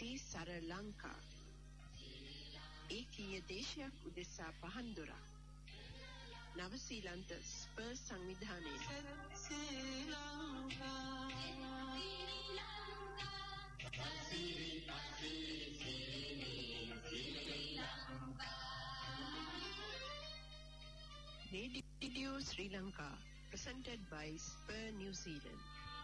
ශ්‍රී සරලංකා ඒකීය දේශයක් උදෙසා පහන්දොරක් නවසීලන්ත ස්පර්ස් සංවිධානයේ ශ්‍රී Lanka Radio Sri Lanka presented by Spur New Zealand.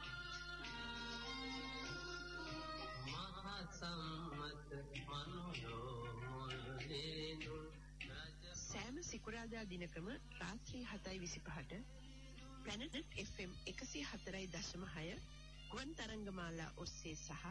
සෑම සිකුරාදා දිනකම රාත්‍රී 7:25ට Planet FM 104.6 ගුවන් තරංගමාලා ඔස්සේ සහ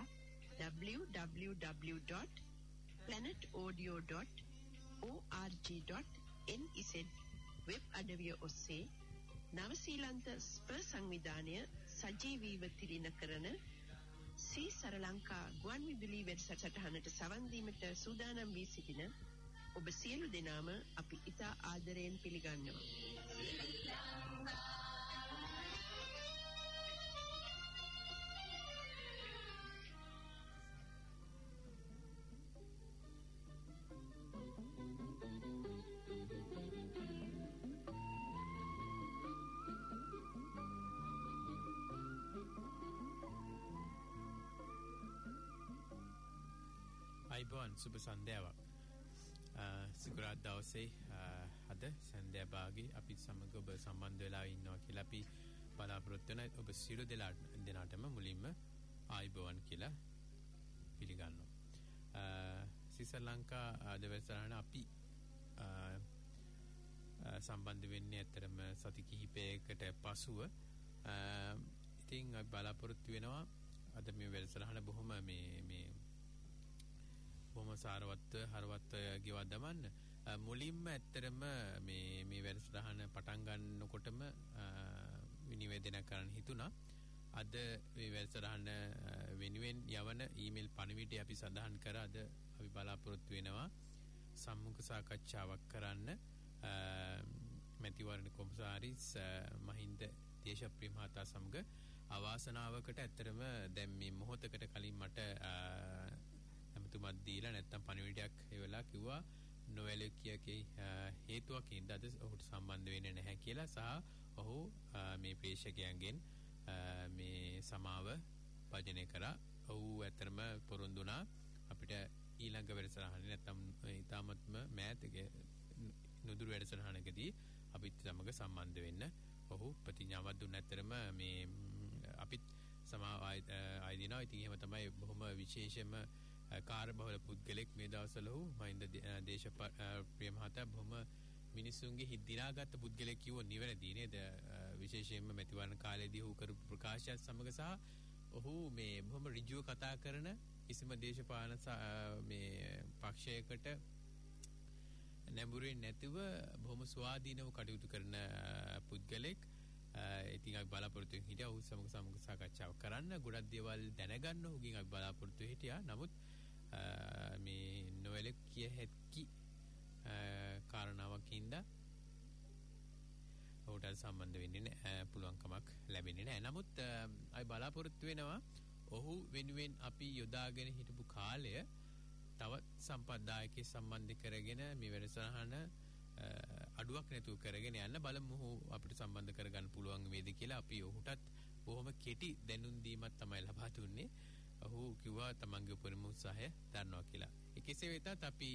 www.planetaudio.org.nz වෙබ් අඩවිය ඔස්සේ නවසීලන්ත ස්පර් සංවිධානය සජීවීව තිළින කරන ශ්‍රී සරලංකා ගුවන් විදුලි වැඩසටහනට සවන් දීමට සූදානම් වී සිටින ඔබ සියලු දෙනාම අපි ඉතා ආදරයෙන් පිළිගන්නවා. අයිබෝන් සුබ සන්ධ්‍යාවක්. සිකුරාදා දවසේ අද සන්ධ්‍යා භාගයේ අපි සමග ඔබ සම්බන්ධ වෙලා ඉන්නවා කියලා අපි බලාපොරොත්තු වෙන ඔබ සියලු දෙනාටම මුලින්ම අයිබෝන් කියලා පිළිගන්නවා. ශ්‍රී ලංකා දවසරණ අපි සම්බන්ධ වෙන්නේ අතරම සති කිහිපයකට පසුව. ඉතින් අපි බලාපොරොත්තු වෙනවා අද මේ වැඩසටහන බොහොම මේ බොහොම සාරවත්ව හරවත්ව ගෙවා දමන්න. මුලින්ම ඇත්තරම මේ වැඩසටහන පටන් ගන්නකොටම නිවේදනය කරන්න හිතුණා. අද මේ වැඩසටහන වෙනුවෙන් යවන ඊමේල් පණිවිඩය අපි සඳහන් කර අද අපි බලාපොරොත්තු වෙනවා සම්මුඛ සාකච්ඡාවක් කරන්න මැතිවරණ කොමසාරිස් මහින්ද දේශප්‍රිය මහතා සමග. අවාසනාවකට ඇත්තරම දැන් මේ මොහොතකට කලින් මට එතුමත් දීලා නැත්තම් පණිවිඩයක් ඒ වෙලාව කිව්වා නොවැළකියකේ හේතුවකින් අද ඔහුට සම්බන්ධ වෙන්නේ නැහැ කියලා සහ ඔහු මේ ප්‍රේක්ෂකයන්ගෙන් මේ සමාව භජනය කරා. ඔහු ඇත්තටම පොරොන්දුනා අපිට ඊළඟ වැඩසටහනේ නැත්තම් ඊටාත්ම මෑතක නුදුරු වැඩසටහනකදී අපිත් සමග සම්බන්ධ වෙන්න ඔහු ප්‍රතිඥාවක් දුන්න. ඇත්තටම මේ අපිත් සමාව ආයදිනවා. ඉතින් එහෙම තමයි බොහොම විශේෂම කාර්යබහුල පුද්ගලෙක් මේ දවස්වල ඔහු මහින්ද දේශප්‍රිය මහතා බොහොම මිනිසුන්ගේ හිත් දිනාගත්ත පුද්ගලෙක් කිව්ව නිවැරදි නේද? විශේෂයෙන්ම මැතිවරණ කාලේදී ඔහු කරපු ප්‍රකාශයත් සමග සහ ඔහු මේ බොහොම ඍජුව කතා කරන කිසිම දේශපාලන මේ පක්ෂයකට නැඹුරුවෙන් නැතිව බොහොම ස්වාධීනව කටයුතු කරන පුද්ගලෙක්. ඉතින් අපි බලාපොරොත්තු වෙන හිටියා ඔහු සමග සාකච්ඡාවක් කරන්න, ගොඩක් දේවල් දැනගන්න ඔහුගෙන් අපි බලාපොරොත්තු හිටියා. නමුත් මේ නොවැළකිය හැකි කාරණාවක් හින්දා ඔහුට සම්බන්ධ වෙන්නේ නැහැ, පුළුවන්කමක් ලැබෙන්නේ නැහැ. නමුත් අපි බලාපොරොත්තු වෙනවා ඔහු වෙනුවෙන් අපි යොදාගෙන හිටපු කාලය තවත් සම්පත්දායකේ සම්බන්ධ කරගෙන මේ වැඩසටහන අඩුවක් නැතුව කරගෙන යන්න බලමු. ඔහු අපිට සම්බන්ධ කරගන්න පුළුවන් වේද කියලා. අපි ඔහුටත් බොහොම කෙටි දැනුම් දීමක් තමයි ලබා දුන්නේ. ඔහු කිව්වා තමන්ගේ උපරිම උත්සාහය දරනවා කියලා. කෙසේ වෙතත් අපි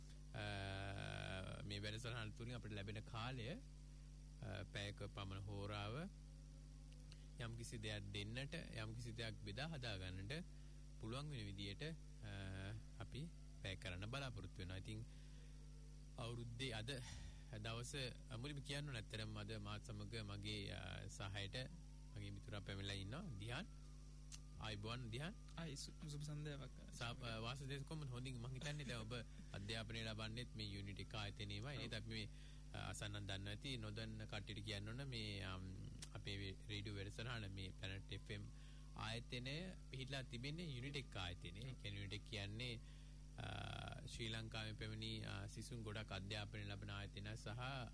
මේ වැඩසටහන තුලින් අපිට ලැබෙන කාලය පැයක පමණ හෝරාව යම්කිසි දෙයක් දෙන්නට, යම්කිසි දෙයක් බෙදා හදා ගන්නට පුළුවන් වෙන විදියට අපි පැය කරන්න බලාපොරොත්තු වෙනවා. ඉතින් අවුරුද්දේ අද දවස මුලින්ම කියන්න නැත්තරම් අද මාත් සමග මගේ සහායට මගේ මිතුරා පැමිණලා ඉන්නවා දිහාන්. ආයිබෝන් දිහාන්. සුබ සන්ධ්‍යාවක්. වාසුදේව කොහොමද? හොඳින් මම හිතන්නේ දැන් ඔබ අධ්‍යාපනය ලබන්නේත් මේ යුනිට් එක ආයතනයේමයි නේද? අපි මේ අසන්නන් දන්නවා ඇති නොදන්න කට්ටියට කියන්න ඕන මේ අපේ රේඩියෝ වැඩසටහන මේ Planet FM ආයතනය පිහිටලා තිබෙන්නේ යුනිට් එක ආයතනයේ. ඒ කියන්නේ යුනිට් එක කියන්නේ ශ්‍රී ලංකාවේ පැමිණි සිසුන් ගොඩක් අධ්‍යාපනය ලබන ආයතන සහ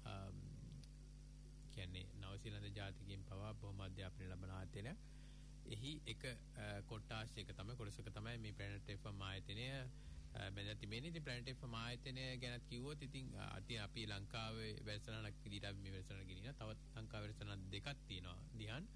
කියන්නේ නවසීලන්ත ජාතිකයන් පවා බොහොම අධ්‍යාපනය ලබන ආයතන. එහි එක කොටාශයක තමයි කොටසක තමයි මේ Planet FM ආයතනය මම තිබෙන්නේ ඉතින් Planet FM ආයතනය ගැන කිව්වොත් ඉතින් අපි ලංකාවේ වැඩසටහනක් විදිහට අපි මේ වැඩසටහන ගෙනියන තවත් ලංකාවේ වැඩසටහන දෙකක් තියෙනවා දිහාන්.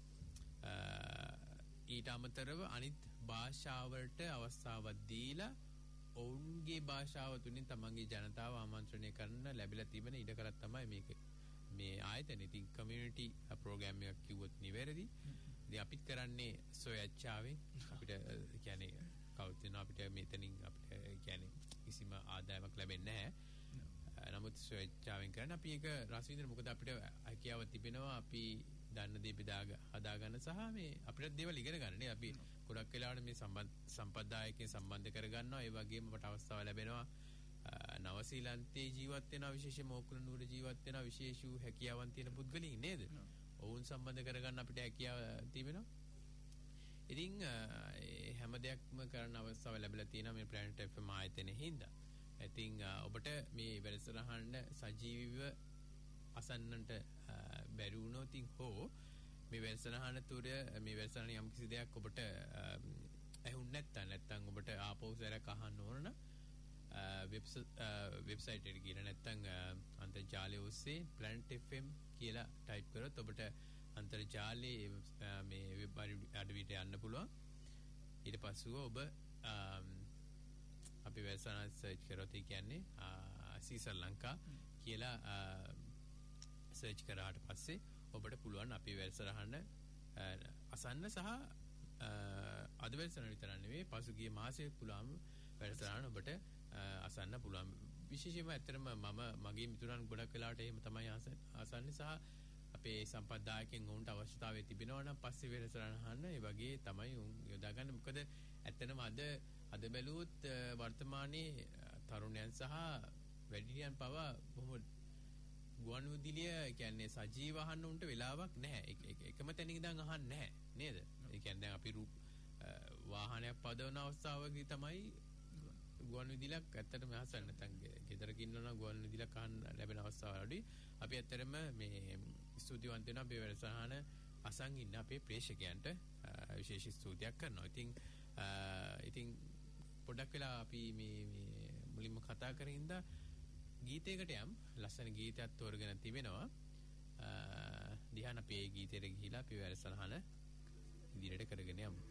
ඊට අමතරව අනිත් භාෂාවලට අවස්ථාවක් දීලා ඔවුන්ගේ භාෂාව තුලින් තමන්ගේ ජනතාව ආමන්ත්‍රණය කරන්න ලැබිලා තිබෙන ඉඩකඩක් තමයි මේක. මේ ආයතන ඉතින් කමියුනිටි ප්‍රෝග්‍රෑම් එකක් කිව්වොත් නිවැරදි. ඉතින් අපිත් කරන්නේ සොයච්චාවෙන් අපිට කියන්නේ කවුරුත් වෙන අපිට මෙතනින් අපිට කියන්නේ කිසිම ආදායමක් ලැබෙන්නේ නැහැ. නමුත් සොයච්චාවෙන් කරන්නේ අපි ඒක රස විඳින මොකද අපිට හැකියාව තිබෙනවා අපි දන්න දේ හදා ගන්න සහ මේ අපිට දේවල් ඉගෙන ගන්න නේ අපි ගොඩක් වෙලාවට මේ සම්ප්‍රදායකයෙන් සම්බන්ධ කර ගන්නවා ඒ වගේම අපට අවස්ථාව ලැබෙනවා නවසීලන්තේ ජීවත් වෙන විශේෂයෙන්ම ඕක්ලන්ඩ් නුවර ජීවත් වෙන විශේෂ හැකියාවන් තියෙන පුද්ගලයින් නේද? ඔවුන් සම්බන්ධ කරගන්න අපිට හැකියාව තිබෙනවා. ඉතින් හැම දෙයක්ම කරන්න අවස්ථාව ලැබිලා තියෙනවා මේ Planet FM ආයතනයේ හින්දා. ඉතින් ඔබට මේ වැඩසටහන සජීවීව අසන්නට බැරි වුණොත් හෝ මේ වැඩසටහන තුර මේ වැඩසටහන යම් කිසි දෙයක් ඔබට ඇහුන්නේ නැත්නම් ඔබට ආපහු සැරයක් අහන්න ඕන නම් වෙබ්සයිට් එකට ගිහලා නැත්නම් අන්තර්ජාලය ඔස්සේ Planet FM කියලා ටයිප් කරොත් ඔබට අන්තර්ජාලයේ මේ වෙබ් අඩවියට යන්න පුළුවන්. ඊට පස්සෙ ඔබ අපි වැඩසටහන සර්ච් කරොත් ඒ කියන්නේ සීසර් ලංකා කියලා සර්ච් කරාට පස්සේ ඔබට පුළුවන් අපේ වැඩසටහන අසන්න සහ අද වැඩසටහන විතර නෙවෙයි පසුගිය මාසෙත් පුළුවන් වැඩසටහන ඔබට අසන්න පුළුවන්. විශේෂයෙන්ම ඇත්තටම මම මගේ මිතුරන් ගොඩක් වෙලාවට එහෙම තමයි අසන්නේ සහ අපේ සම්ප්‍රදායකෙන් උන්ට අවශ්‍යතාවය තිබෙනවා නම් පස්සේ වැඩසටහන අහන්න ඒ වගේ තමයි උන් යොදාගන්නේ. මොකද ඇත්තටම අද බැලුවොත් වර්තමානයේ තරුණයන් සහ වැඩිහිටියන් පවා බොහොම ගුවන් විදුලිය කියන්නේ සජීව අහන්න උන්ට වෙලාවක් නැහැ. එකම තැනින් ඉඳන් අහන්නේ නැහැ නේද? ඒ කියන්නේ දැන් අපි වාහනයක් පදවන අවස්ථාවකදී තමයි ගුවන් විදුලියක් ඇත්තටම අහසන්න නැත්නම් ගෙදරක ඉන්නවා නම් ගුවන් විදුලියක් අහන්න ලැබෙන අවස්ථාවල් අඩුයි. අපි ඇත්තටම මේ ස්තුතිවන්ත වෙනවා අපේ වැඩසටහන අසන් ඉන්න අපේ ප්‍රේක්ෂකයන්ට විශේෂ ස්තුතියක් කරනවා. ඉතින් පොඩක් වෙලා අපි මේ මුලින්ම කතා කරගෙන ඉඳලා ගීතයකට යම් ලස්සන ගීතයක් තෝරගෙන තිබෙනවා. දිහාන අපේ ගීතයට ගිහිලා අපි වැඩසටහන ඉදිරියට කරගෙන යමු.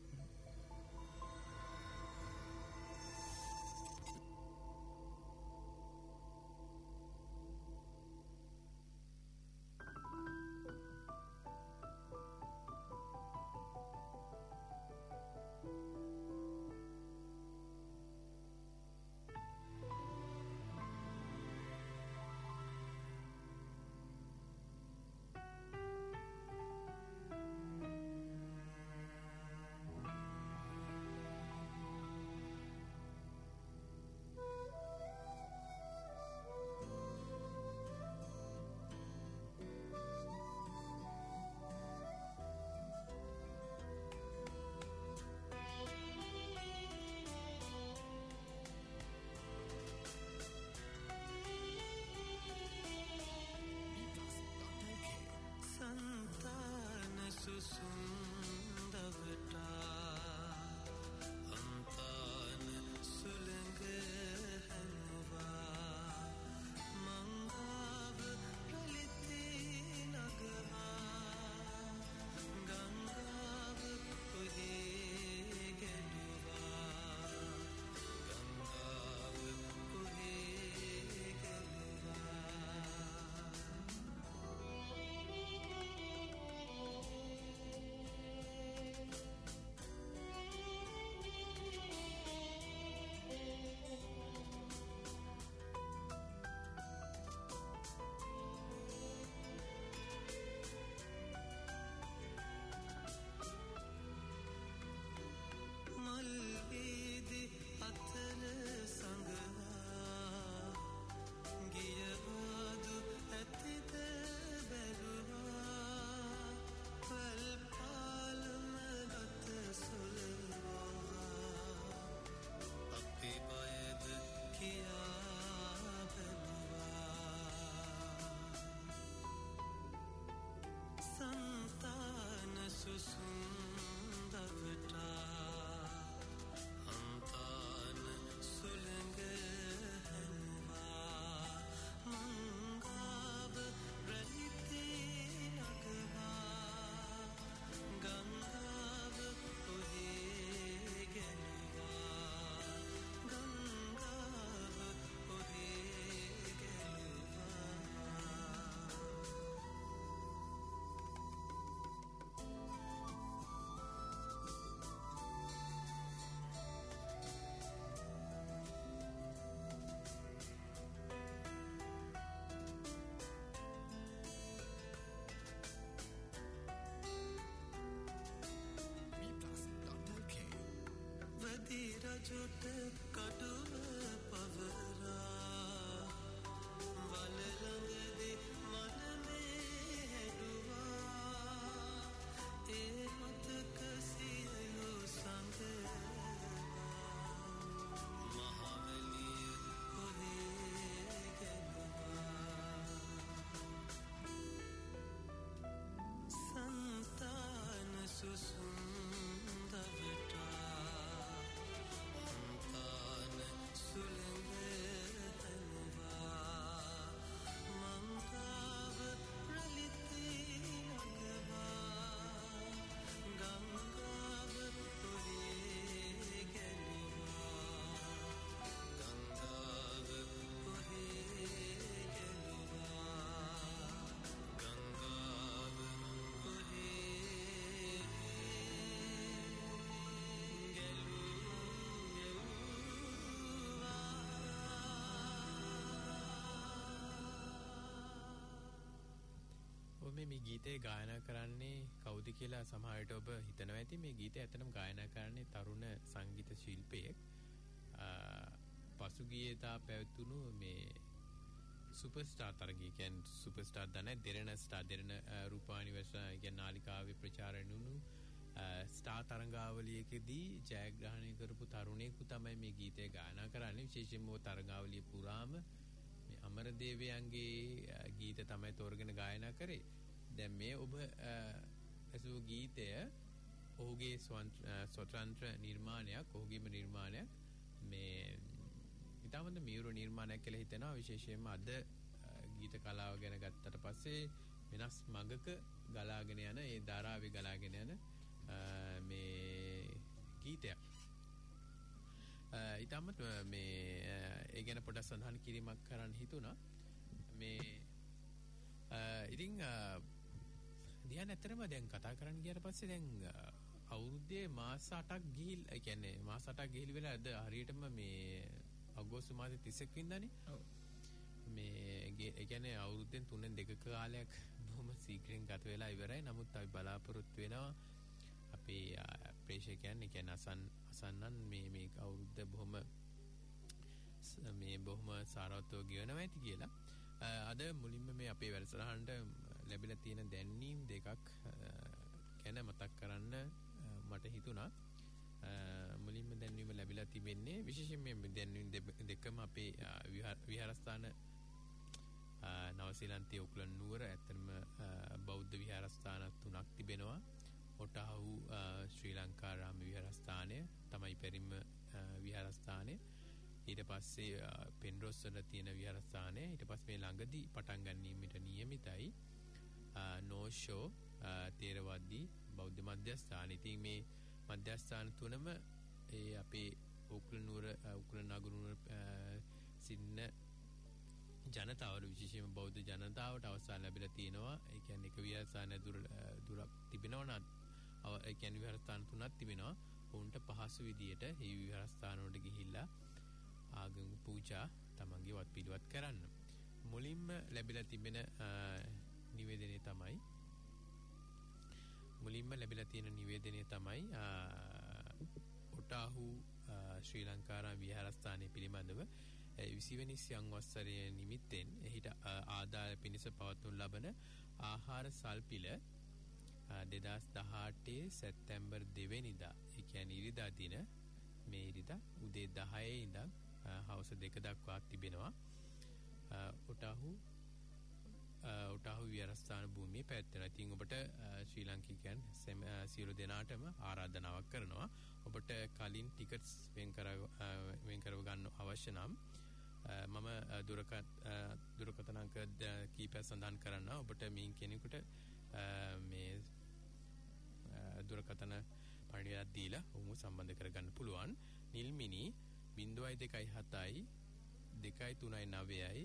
මේ ගීතේ ගායනා කරන්නේ කවුද කියලා සමහර විට ඔබ හිතනවා ඇති මේ ගීතය ඇත්තටම ගායනා කරන්නේ තරුණ සංගීත ශිල්පියෙක්. පසුගියේදා පැවතුණු මේ සුපර්ස්ටාර් තරගය කියන්නේ සුපර්ස්ටාර් දන දෙරණ ස්ටාර් දෙරණ රූපවාහිනී වර්ෂා කියන්නේ නාලිකාවේ ප්‍රචාරණය වුණු ස්ටාර් තරඟාවලියකදී ජයග්‍රහණය කරපු තරුණයෙකු තමයි මේ ගීතය ගායනා කරන්නේ. විශේෂයෙන්ම තරඟාවලිය පුරාම මේ අමරදේවයන්ගේ ගීත තමයි තෝරගෙන ගායනා කරේ. දැන් මේ ඔබ ඇසූ ගීතය ඔහුගේ ස්වතන්ත්‍ර නිර්මාණයක්, ඔහුගේම නිර්මාණයක්. මේ ඉතාමත් මියුරු නිර්මාණයක් කියලා හිතෙනවා. විශේෂයෙන්ම අද ගීත කලාව ගැන ගත්තට පස්සේ වෙනස් මඟක ගලාගෙන යන ඒ ධාරාවේ ගලාගෙන යන මේ ගීතයක්. ඉතාමත් මේ ඒ ගැන පොඩ්ඩක් සඳහන් කිරීමක් කරන්න හිතුණා. මේ ඉතින් දිහා ඇත්තටම දැන් කතා කරන්න ගියාට පස්සේ දැන් අවුරුද්දේ මාස 8ක් ගිහිල්ලා, ඒ කියන්නේ මාස 8ක් ගිහිලි වෙලා අද හරියටම මේ අගෝස්තු මාසේ 31 වෙනිදානේ. ඔව්. මේ ඒ කියන්නේ අවුරුද්දෙන් 3-2 කාලයක් බොහොම ශීඝ්‍රයෙන් ගත වෙලා ඉවරයි. නමුත් අපි බලාපොරොත්තු වෙනවා අපේ ප්‍රේක්ෂකයන්, ඒ කියන්නේ අසන්නන් මේ අවුරුද්ද බොහොම සාරවත්ව ගෙවනවා ඇති කියලා. අද මුලින්ම මේ අපේ වැඩසටහනට ලැබිලා තියෙන දැන්වීම් දෙකක් ගැන මතක් කරන්න මට හිතුණා. මුලින්ම දැන්වීම ලැබිලා තිබෙන්නේ විශේෂයෙන් මේ දැන්වීම් දෙකම අපේ විහාරස්ථාන නවසීලන්තයේ ඔක්ලන්ඩ් නුවර ඇත්තම බෞද්ධ විහාරස්ථාන 3ක් තිබෙනවා. ඔටාහු ශ්‍රී ලංකා රාම විහාරස්ථානය තමයි පෙරිම විහාරස්ථානය. ඊට පස්සේ පෙන්රොස් වල තියෙන විහාරස්ථානය. ඊට පස්සේ මේ ළඟදී පටන් ගැනීමට නියමිතයි නෝෂෝ තේරවාදී බෞද්ධ මධ්‍යස්ථාන. ඉතින් මේ මධ්‍යස්ථාන තුනම ඒ අපේ ඔක්ලන්ඩ් නුවර ඔක්ලන්ඩ් නගර සින්න ජනතාවට, විශේෂයෙන්ම බෞද්ධ ජනතාවට අවස්ථාව ලැබිලා තියෙනවා. ඒ කියන්නේ එක විහාරස්ථාන දුරක් තිබෙනවා නම් ඒ කියන්නේ විහාරස්ථාන තුනක් තිබෙනවා. ඔවුන්ට පහසු විදියට මේ විහාරස්ථාන වලට ගිහිල්ලා ආගම පූජා තමන්ගේ වත් පිළිවෙත් කරන්න. මුලින්ම ලැබිලා තිබෙන නිවේදනය තමයි ඔටාහු ශ්‍රී ලංකාරාම විහාරස්ථානයේ පිළිබඳව 20 වෙනි සංවත්සරය නිමිත්තෙන් එහිට ආදාය පිණිස පවත්වනු ලබන ආහාර සල්පිල 2018 සැප්තැම්බර් 2 වෙනිදා, ඒ කියන්නේ ඉරිදා දින, මේ ඉරිදා උදේ 10 ඉඳන් හවස 2 දක්වා තිබෙනවා. ඔටාහු විහාරස්ථාන භූමියේ පැවැත්වෙනවා. ඉතින් ඔබට ශ්‍රී ලාංකිකයන් සියලු දෙනාටම ආරාධනාවක් කරනවා. ඔබට කලින් ටිකට්ස් වෙන් කරව ගන්න අවශ්‍ය නම් මම දුරකථන අංක කීපයක් සඳහන් කරන්න. ඔබට මින් කෙනෙකුට මේ දුරකථන පණිවිඩයක් දීලා ඔහුව සම්බන්ධ කරගන්න පුළුවන්. Nilmini 0.27 239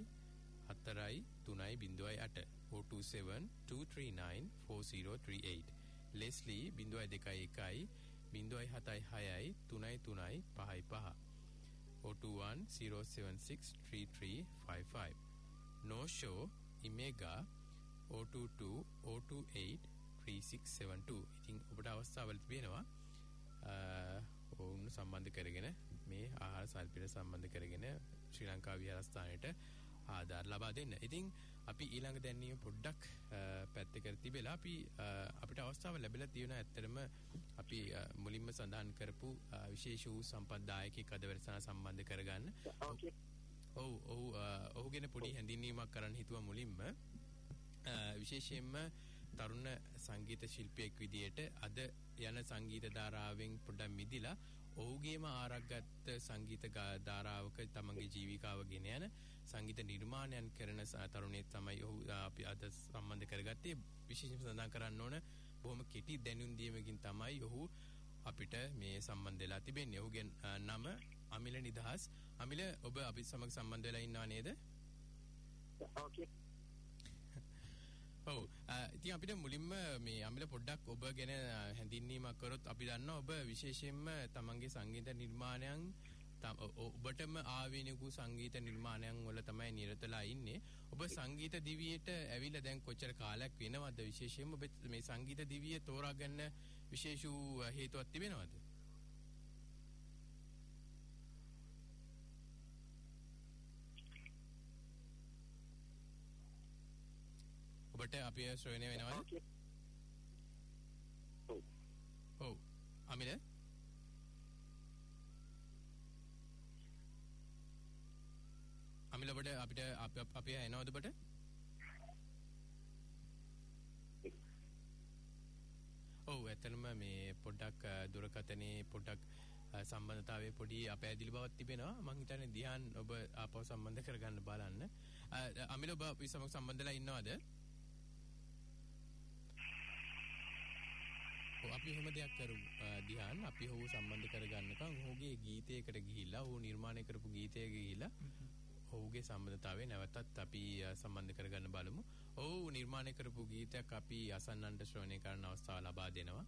4.3.08 027 239 4038. Leslie 0.21 0.76 3.3.55 021 076 3355. No show Imega 022 028 3672. ඉතින් ඔබට අවස්ථාවල් තිබෙනවා ඔවුන් සම්බන්ධ කරගෙන මේ ආහාර සල්පිල සම්බන්ධ කරගෙන ශ්‍රී ලංකා විහාරස්ථානයට ආධාර ලබා දෙන්න. ඉතින් අපි ඊළඟ දැන්වීම පොඩ්ඩක් පැත්තකට තිබෙලා අපිට අවස්ථාව ලැබිලා තියෙනවා ඇත්තටම අපි මුලින්ම සඳහන් කරපු විශේෂ වූ සම්පත්දායකෙක් අද වැඩසටහන සම්බන්ධ කරගන්න. ඔහුගෙන පොඩි හැඳින්වීමක් කරන්න හිතුවා මුලින්ම. විශේෂයෙන්ම තරුණ සංගීත ශිල්පියෙක් විදියට අද යන සංගීත ධාරාවෙන් පොඩ්ඩක් මිදිලා ඔහුගේම ආරක්ගත් සංගීත ධාරාවක තමන්ගේ ජීවිකාව ගෙන යන සංගීත නිර්මාණයන් කරන තරුණයෙක් තමයි ඔහු අපි අද සම්බන්ධ කරගත්තේ. විශේෂයෙන් සඳහන් කරන්න ඕන බොහොම කෙටි දැනුම් දීමකින් තමයි ඔහු අපිට මේ සම්බන්ධ වෙලා තිබෙන්නේ. ඔහුගේ නම අමිල නිදහස්. අමිල, ඔබ අපි සමග සම්බන්ධ වෙලා ඉන්නවා නේද? ඕකේ. ඔව්. ඉතින් අපිට මුලින්ම මේ අමිල පොඩ්ඩක් ඔබ ගැන හැඳින්වීමක් කරොත් අපි දන්නවා ඔබ විශේෂයෙන්ම තමන්ගේ සංගීත නිර්මාණයන් ඔබටම ආවේනික සංගීත නිර්මාණයන් වල තමයි නිරතලා ඉන්නේ. ඔබ සංගීත දිවියට ඇවිල්ලා දැන් කොච්චර කාලයක් වෙනවද? විශේෂයෙන්ම ඔබ මේ සංගීත දිවිය තෝරා ගන්න විශේෂ හේතුවක් තිබෙනවද? ඔබට අපි ශ්‍රවණය වෙනවද? ඔව්. අමිල ඔබට අපිට එනවද ඔබට? ඔව් ඇත්තටම මේ පොඩ්ඩක් දුරකථනයේ පොඩ්ඩක් සම්බන්ධතාවයේ පොඩි අපැදිලි බවක් තිබෙනවා. මම හිතන්නේ ධ්‍යාන් ඔබ ආපහු සම්බන්ධ කරගන්න බලන්න. අමිල ඔබ අපි සමග සම්බන්ධලා ඉන්නවද? අපි එහෙම දෙයක් කරමු ධ්‍යාන් අපි ඔහු සම්බන්ධ කරගන්නකම් ඔහුගේ ගීතයකට ගිහිල්ලා ඔහු නිර්මාණය කරපු ගීතයක ගිහිල්ලා ඔහුගේ සම්බන්ධතාවය නැවතත් අපි සම්බන්ධ කරගන්න බලමු. ඔහු නිර්මාණය කරපු ගීතයක් අපි අසන්නන්ට ශ්‍රවණය කරන්න අවස්ථාව ලබා දෙනවා.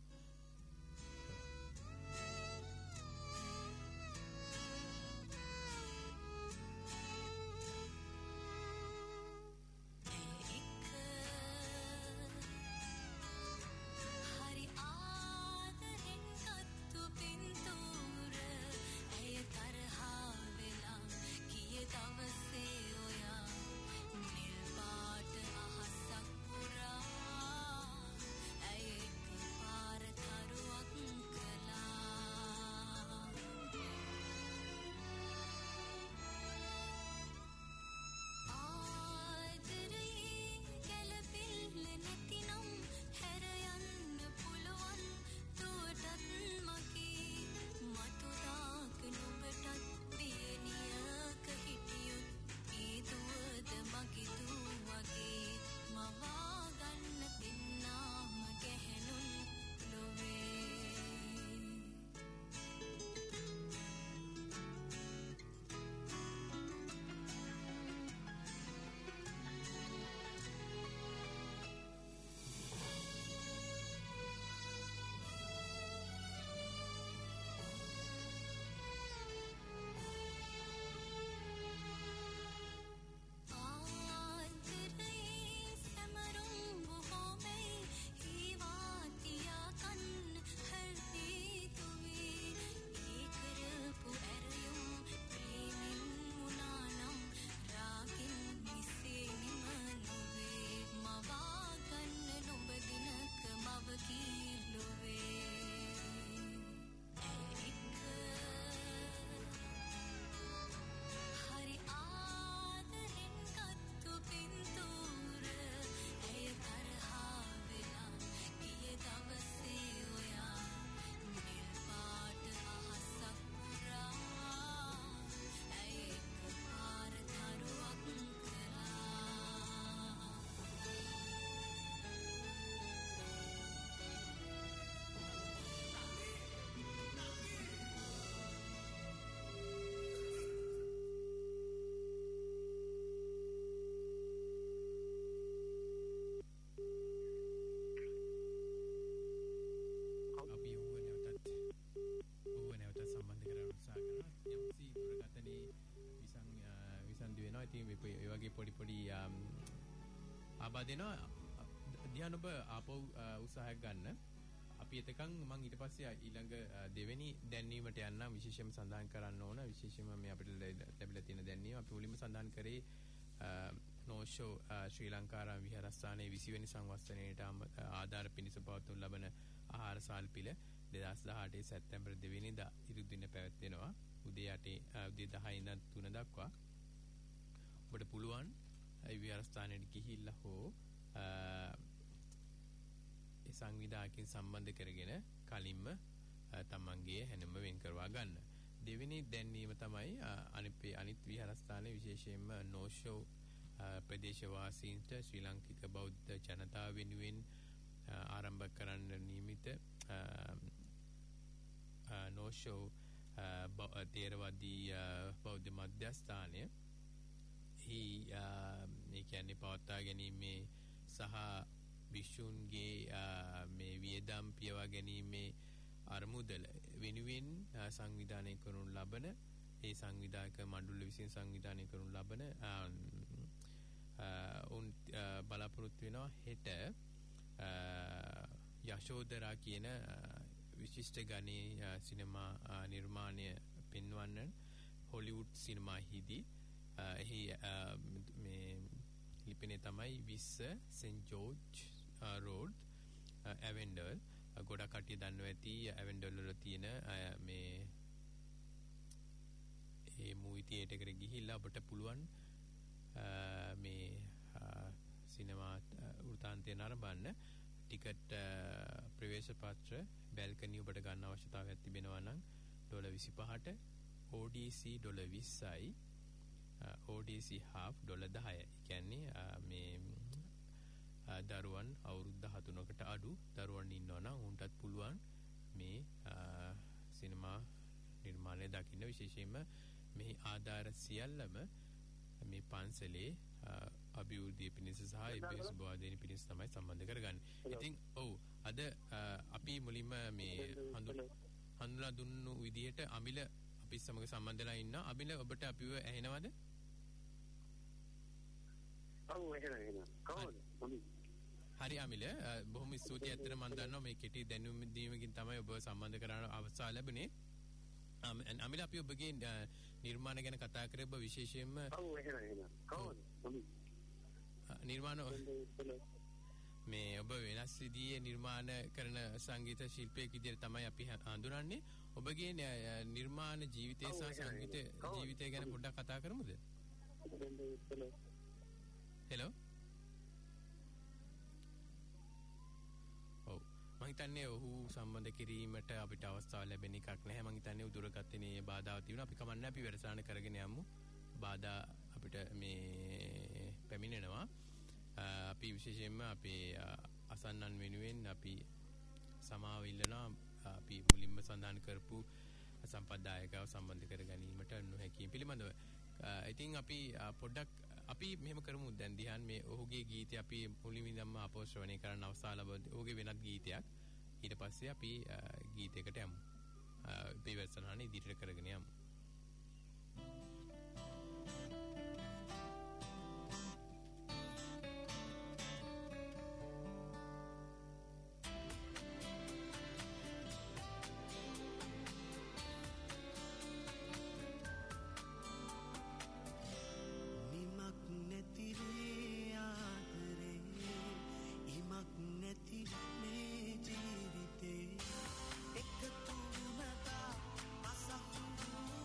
ඒ වගේ පොඩි ආබාධන ධ්‍යාන ඔබ ආපහු උත්සාහයක් ගන්න. අපි එතකන් මම ඊට පස්සේ ඊළඟ දෙවෙනි දැන්වීමට යන්න විශේෂයෙන්ම සඳහන් කරන්න ඕන. විශේෂයෙන්ම මේ අපිට ලැබිලා තියෙන දැන්වීම අපි මුලින්ම සඳහන් කරේ නෝෂෝ ශ්‍රී ලංකාරාම විහාරස්ථානයේ 20 වෙනි සංවත්සරයට ආධාර පිණිස පවත්වනු ලබන ආහාර සාල්පිල 2018 සැප්තැම්බර් 2 වෙනිදා ඉරිදා දින පැවැත්වෙනවා. උදේ 10 ඉඳන් 3 දක්වා. ඔබට පුළුවන් ඒ විහාරස්ථානයට ගිහිල්ලා හෝ ඒ සංවිධායකයන් සම්බන්ධ කරගෙන කලින්ම තමන්ගේ හැනම වෙන් කරවා ගන්න. දෙවෙනි දැන්වීම තමයි අනිත් විහාරස්ථානයේ විශේෂයෙන්ම නෝෂෝ ප්‍රදේශවාසීන්ට ශ්‍රී ලාංකික බෞද්ධ ජනතාව වෙනුවෙන් ආරම්භ කරන්න නියමිත නෝෂෝ තේරවාදී බෞද්ධ මධ්‍යස්ථානය මේ කියන්නේ පවත්වා ගැනීමේ සහ භික්ෂුන්ගේ මේ වියදම් පියවා ගැනීමේ අරමුදල වෙනුවෙන් සංවිධානය කරනු ලබන ඒ සංවිධායක මණ්ඩල විසින් සංවිධානය කරනු ලබන උන් බලාපොරොත්තු වෙනවා හෙට යශෝදරා කියන විශිෂ්ට ගණයේ සිනමා නිර්මාණය පෙන්වන්න හොලිවුඩ් සිනමාහිදී එහි මේ ලිපිනේ තමයි 20 සෙන්ට් ජෝර්ජ් රෝඩ් ඇවෙන්ඩල් ගොඩක් කට්ටිය දන්නවා ඇති ඇවෙන්ඩල් වල තියෙන මේ ඒ මූවි තියේටර් එකට ගිහිල්ලා ඔබට පුළුවන් මේ සිනමා වෘතාන්තය නරඹන්න ටිකට් ප්‍රවේශ පත්‍ර බැල්කනි ඔබට ගන්න අවශ්‍යතාවයක් තිබෙනවා නම් $25ට ODC $20යි ODC half $10යි. ඒ කියන්නේ මේ දරුවන් අවුරුදු 13කට අඩු දරුවන් ඉන්නවා නම් උන්ටත් පුළුවන් මේ සිනමා නිර්මාණය දකින්න. විශේෂයෙන්ම මේ ආධාර සියල්ලම මේ පන්සලේ අභිවෘද්ධිය පිණිස සහ ඉබ්බේ සුබවාදීන පිණිස තමයි සම්බන්ධ කරගන්නේ. ඉතින් ඔව් අද අපි මුලින්ම මේ හඳුනා දුන්නු විදිහට අමිල අපි සමග සම්බන්ධලා ඉන්නවා. අමිල ඔබට අපිව ඇහෙනවද? ඔව් ඇහෙනවා. කොහොමද? හරි අමිල බොහොම ස්තුතියි. අතන මම දන්නවා මේ කෙටි දැනුම් දීමකින් තමයි ඔබ සම්බන්ධ කරගන්න අවස්ථාව ලැබුණේ. අමිල අපි ඔබගේ නිර්මාණ ගැන කතා කරේ. ඔබ විශේෂයෙන්ම ඔව් ඇහෙනවා. කොහොමද? නිර්මාණ මේ ඔබ වෙනස් විදිහේ නිර්මාණ කරන සංගීත ශිල්පියෙක් විදිහට තමයි අපි හඳුනන්නේ. ඔබගේ නිර්මාණ ජීවිතය සහ සංගීත ජීවිතය ගැන පොඩ්ඩක් කතා කරමුද? හෙලෝ. ඔව් මම හිතන්නේ ඔහු සම්බන්ධ කිරීමට අපිට අවස්ථාව ලැබෙන එකක් නැහැ. මම හිතන්නේ දුරකථනයේ බාධාවක් තිබුණා. අපි කමන්නේ අපි වැඩසටහන කරගෙන යමු. බාධා අපිට මේ පැමිණෙනවා. අපි විශේෂයෙන්ම අපේ අසන්නන් වෙනුවෙන් අපි සමාව ඉල්ලනවා. අපි මුලින්ම සඳහන් කරපු සම්ප්‍රදායකව සම්බන්ධ කර ගැනීමට නොහැකි පිළිබඳව. ඉතින් අපි පොඩ්ඩක් අපි මෙහෙම කරමු. දැන් දිහාන් මේ ඔහුගේ ගීතය අපි මුලින්ම ඉඳන්ම අපෝශ්‍රවණය කරන්න අවස්ථාව ලැබුවා. ඔහුගේ වෙනත් ගීතයක්. ඊට පස්සේ අපි ගීතයකට යමු. මේ වැඩසටහන ඉදිරියට කරගෙන යමු. එකතු වුණා අසහුරු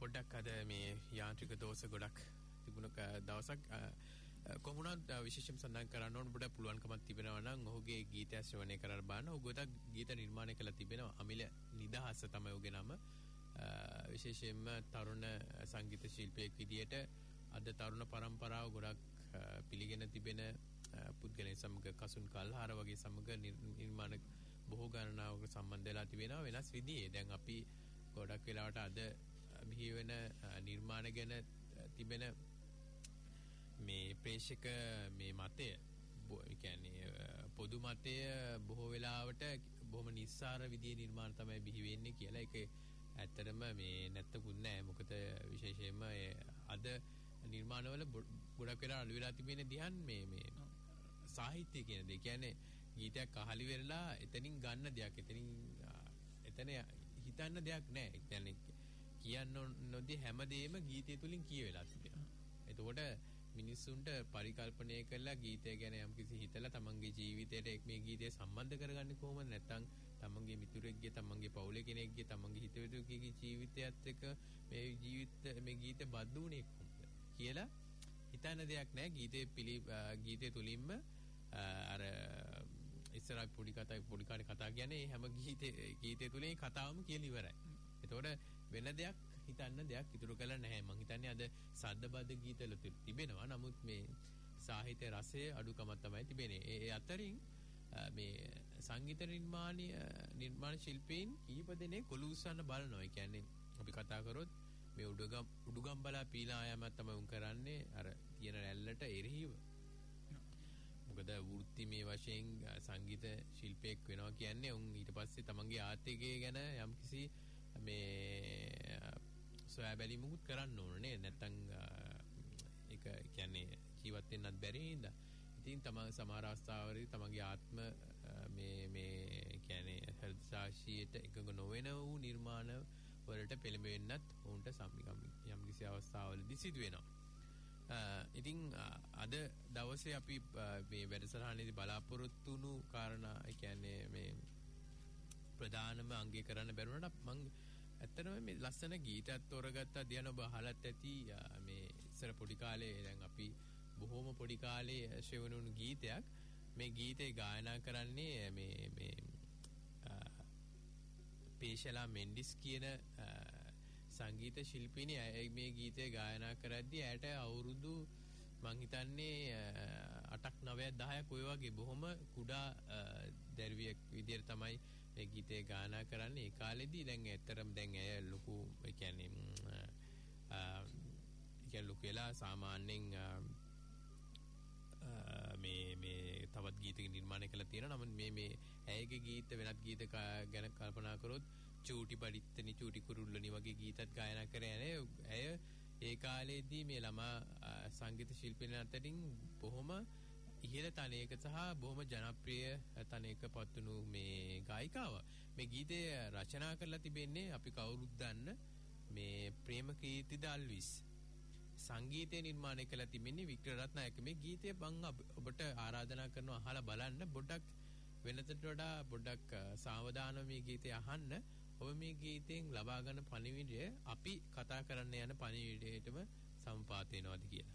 පොඩ්ඩක් අද මේ යාන්ත්‍රික දෝෂ ගොඩක් තිබුණ දවසක් කොහොමුණත් විශේෂයෙන් සඳහන් කරන්න ඕන ඔබට පුළුවන්කමක් තිබෙනවා නම් ඔහුගේ ගීතය ශ්‍රවණය කරලා බලන්න. ඔහු ගොඩක් ගීත නිර්මාණය කළා තිබෙනවා. අමිල නිදහස තමයි ඔහුගේ නම. විශේෂයෙන්ම තරුණ සංගීත ශිල්පියෙක් විදියට අද තරුණ පරම්පරාව ගොඩක් පිළිගෙන තිබෙන පුද්ගලයන් සමග කසුන් කල්හාර වගේ සමග නිර්මාණ බොහෝ ගණනාවක සම්බන්ධ වෙලා තිබෙනවා වෙනස් විදිහේ. දැන් අපි ගොඩක් වෙලාවට අද බිහි වෙන නිර්මාණ ගැන තිබෙන මේ ප්‍රේක්ෂක මේ මතය කියන්නේ පොදු මතය බොහෝ වෙලාවට බොහොම නිස්සාර විදිහේ නිර්මාණ තමයි බිහි වෙන්නේ කියලා. ඒක ඇත්තටම මේ නැත්තකුත් නෑ. මොකද විශේෂයෙන්ම අද නිර්මාණවල ගොඩක් වෙලා අලු වෙලා තිබෙන දිහන් මේ සාහිත්‍ය කියන දේ. කියන්නේ ගීතයක් අහලි වෙරලා එතනින් ගන්න දෙයක් එතන හිතන්න දෙයක් නෑ. කියන්නේ කියන්න නොදී හැමදේම ගීතය තුලින් කියවෙලා තිබෙනවා. එතකොට මිනිස්සුන්ට පරිකල්පනය කරලා ගීතය ගැන යම්කිසි හිතලා තමන්ගේ ජීවිතයට මේ ගීතය සම්බන්ධ කරගන්නේ කොහොමද? නැත්නම් තමන්ගේ මිතුරෙක්ගේ තමන්ගේ පවුලේ කෙනෙක්ගේ තමන්ගේ හිතවතුන්ගේ ජීවිතයත් එක්ක මේ ගීත බද්ධුනේ කොහොමද කියලා හිතන්න දෙයක් නැහැ. ගීතය තුලින්ම අර ඉස්සරහ පොඩි කාට කතා කියන්නේ හැම ගීතය තුලින් කතාවම කියලා ඉවරයි. එතකොට වෙන දෙයක් හිතන්න දෙයක් ඉතුරු කරලා නැහැ. මං හිතන්නේ අද සද්දබද්ද ගීතවල තිබෙනවා. නමුත් මේ සාහිත්‍ය රසය අඩුකමක් තමයි තිබෙන්නේ. ඒ අතරින් මේ සංගීත නිර්මාණ ශිල්පීන් කීප දෙනෙක් කොළු උස්සන්න බලනවා. ඒ කියන්නේ අපි කතා කරොත් මේ උඩුගම්බලා පීලා යාමක් තමයි උන් කරන්නේ අර තියෙන රැල්ලට එරෙහිව. මොකද වෘත්තිමය වශයෙන් සංගීත ශිල්පියෙක් වෙනවා කියන්නේ උන් ඊට පස්සේ තමන්ගේ ආර්ථිකය ගැන යම්කිසි මේ සොයා බැලීමකුත් කරන්න ඕනේ. නැත්තම් ඒක කියන්නේ ජීවත් වෙන්නත් බැරි හින්දා. ඉතින් තමන් සමහර අවස්ථාවලදී තමන්ගේ ආත්ම මේ කියන්නේ හෘද සාක්ෂියට එකඟ නොවන වූ නිර්මාණ වලට පෙළඹෙන්නත් උන්ට යම් කිසි අවස්ථාවලදී සිදු වෙනවා. ඉතින් අද දවසේ අපි මේ වැඩසටහනේදී බලාපොරොත්තු වුණු කාරණා කියන්නේ මේ ප්‍රධානම අංගය කරන්න බැරුණාට මම ඇත්තටම මේ ලස්සන ගීතයක් තෝරගත්තා. දියන ඔබ අහලත් ඇති මේ ඉස්සර පොඩි කාලේ දැන් අපි බොහොම පොඩි කාලේ ශ්‍රවණුණු ගීතයක්. මේ ගීතේ ගායනා කරන්නේ මේ පේෂලා මෙන්ඩිස් කියන සංගීත ශිල්පිනිය. මේ ගීතය ගායනා කරද්දී ඇයට අවුරුදු මං හිතන්නේ 8ක් 9ක් 10ක් ඔය වගේ බොහොම කුඩා දරුවියක් විදියට තමයි මේ ගීතය ගායනා කරන්නේ. ඒ කාලෙදී දැන් ඇත්තරම දැන් ඇය ලොකු ඒ කියන්නේ ලොකු වෙලා සාමාන්‍යයෙන් මේ තවත් ගීත නිර්මාණය කළා තියෙනවා. නමුත් මේ ඇයගේ ගීත වෙනත් ගීත ගැන කල්පනා කරොත් චූටි පඩිත්තනි චූටි කුරුල්ලනි වගේ ගීතත් ගායනා කරන්නේ ඇය ඒ කාලේදී මේ ළමා සංගීත ශිල්පීන් අතරින් බොහොම ඉහළ තනයක සහ බොහොම ජනප්‍රිය තනයක පත්වුණු මේ ගායිකාව. මේ ගීතය රචනා කරලා තිබෙන්නේ අපි කවුරුත් දන්න මේ ප්‍රේමකීර්ති දල්විස්. සංගීතය නිර්මාණය කළා තිබෙන්නේ වික්ටර් රත්නායක. මේ ගීතය මම ඔබට ආරාධනා කරනවා අහලා බලන්න. පොඩ්ඩක් වෙනතට වඩා පොඩ්ඩක් සාවධානව මේ ගීතය අහන්න. ඔබ මේ ගීතෙන් ලබා ගන්න පණිවිඩය අපි කතා කරන්න යන පණිවිඩයටම සමපාත වෙනවද කියලා.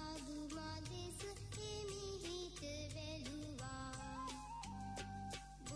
Saadu ma des emi hit velua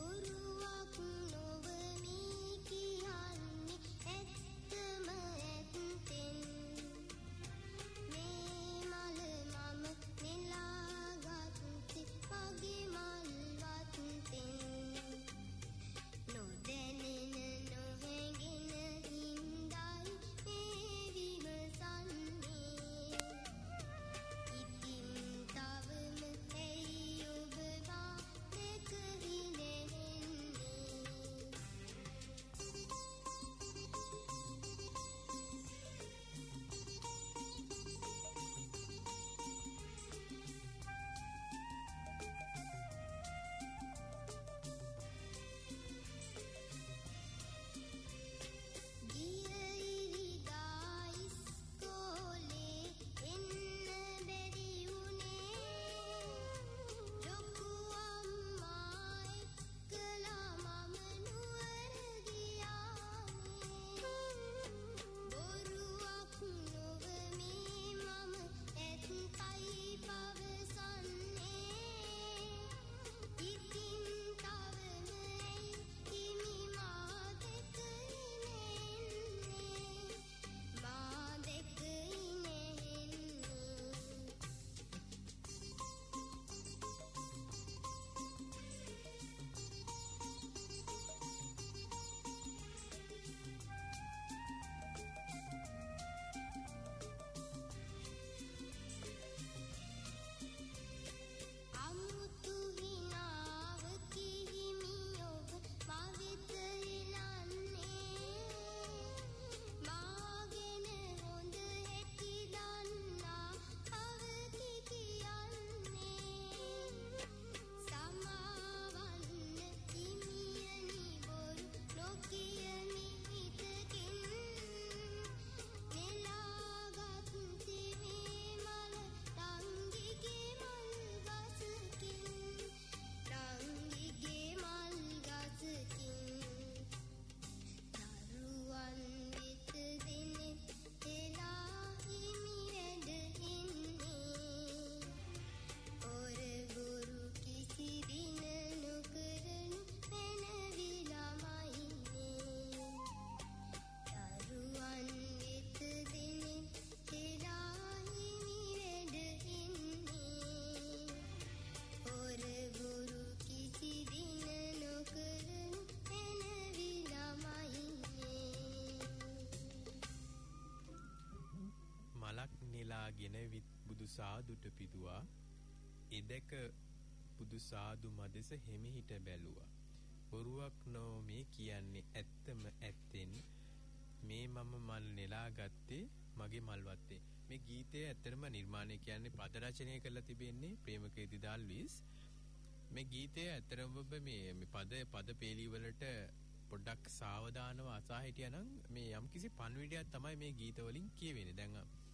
සාදුට පිදුවා එදක බුදු සාදු මදෙස හිමිහිට බැලුවා බොරුවක් නෝ මේ කියන්නේ ඇත්තම ඇත්තෙන් මේ මම මල් නෙලා ගත්තේ මගේ මල්වත්තේ මේ ගීතය ඇත්තටම නිර්මාණය කියන්නේ පද රචනය කරලා තිබෙන්නේ ප්‍රේමකේති දාල්විස් මේ ගීතය ඇත්තටම මේ පද පේලි වලට පොඩ්ඩක් සාවධානව අසා හිටියනම් මේ යම්කිසි පණවිඩයක් තමයි මේ ගීත වලින් කියවෙන්නේ දැන්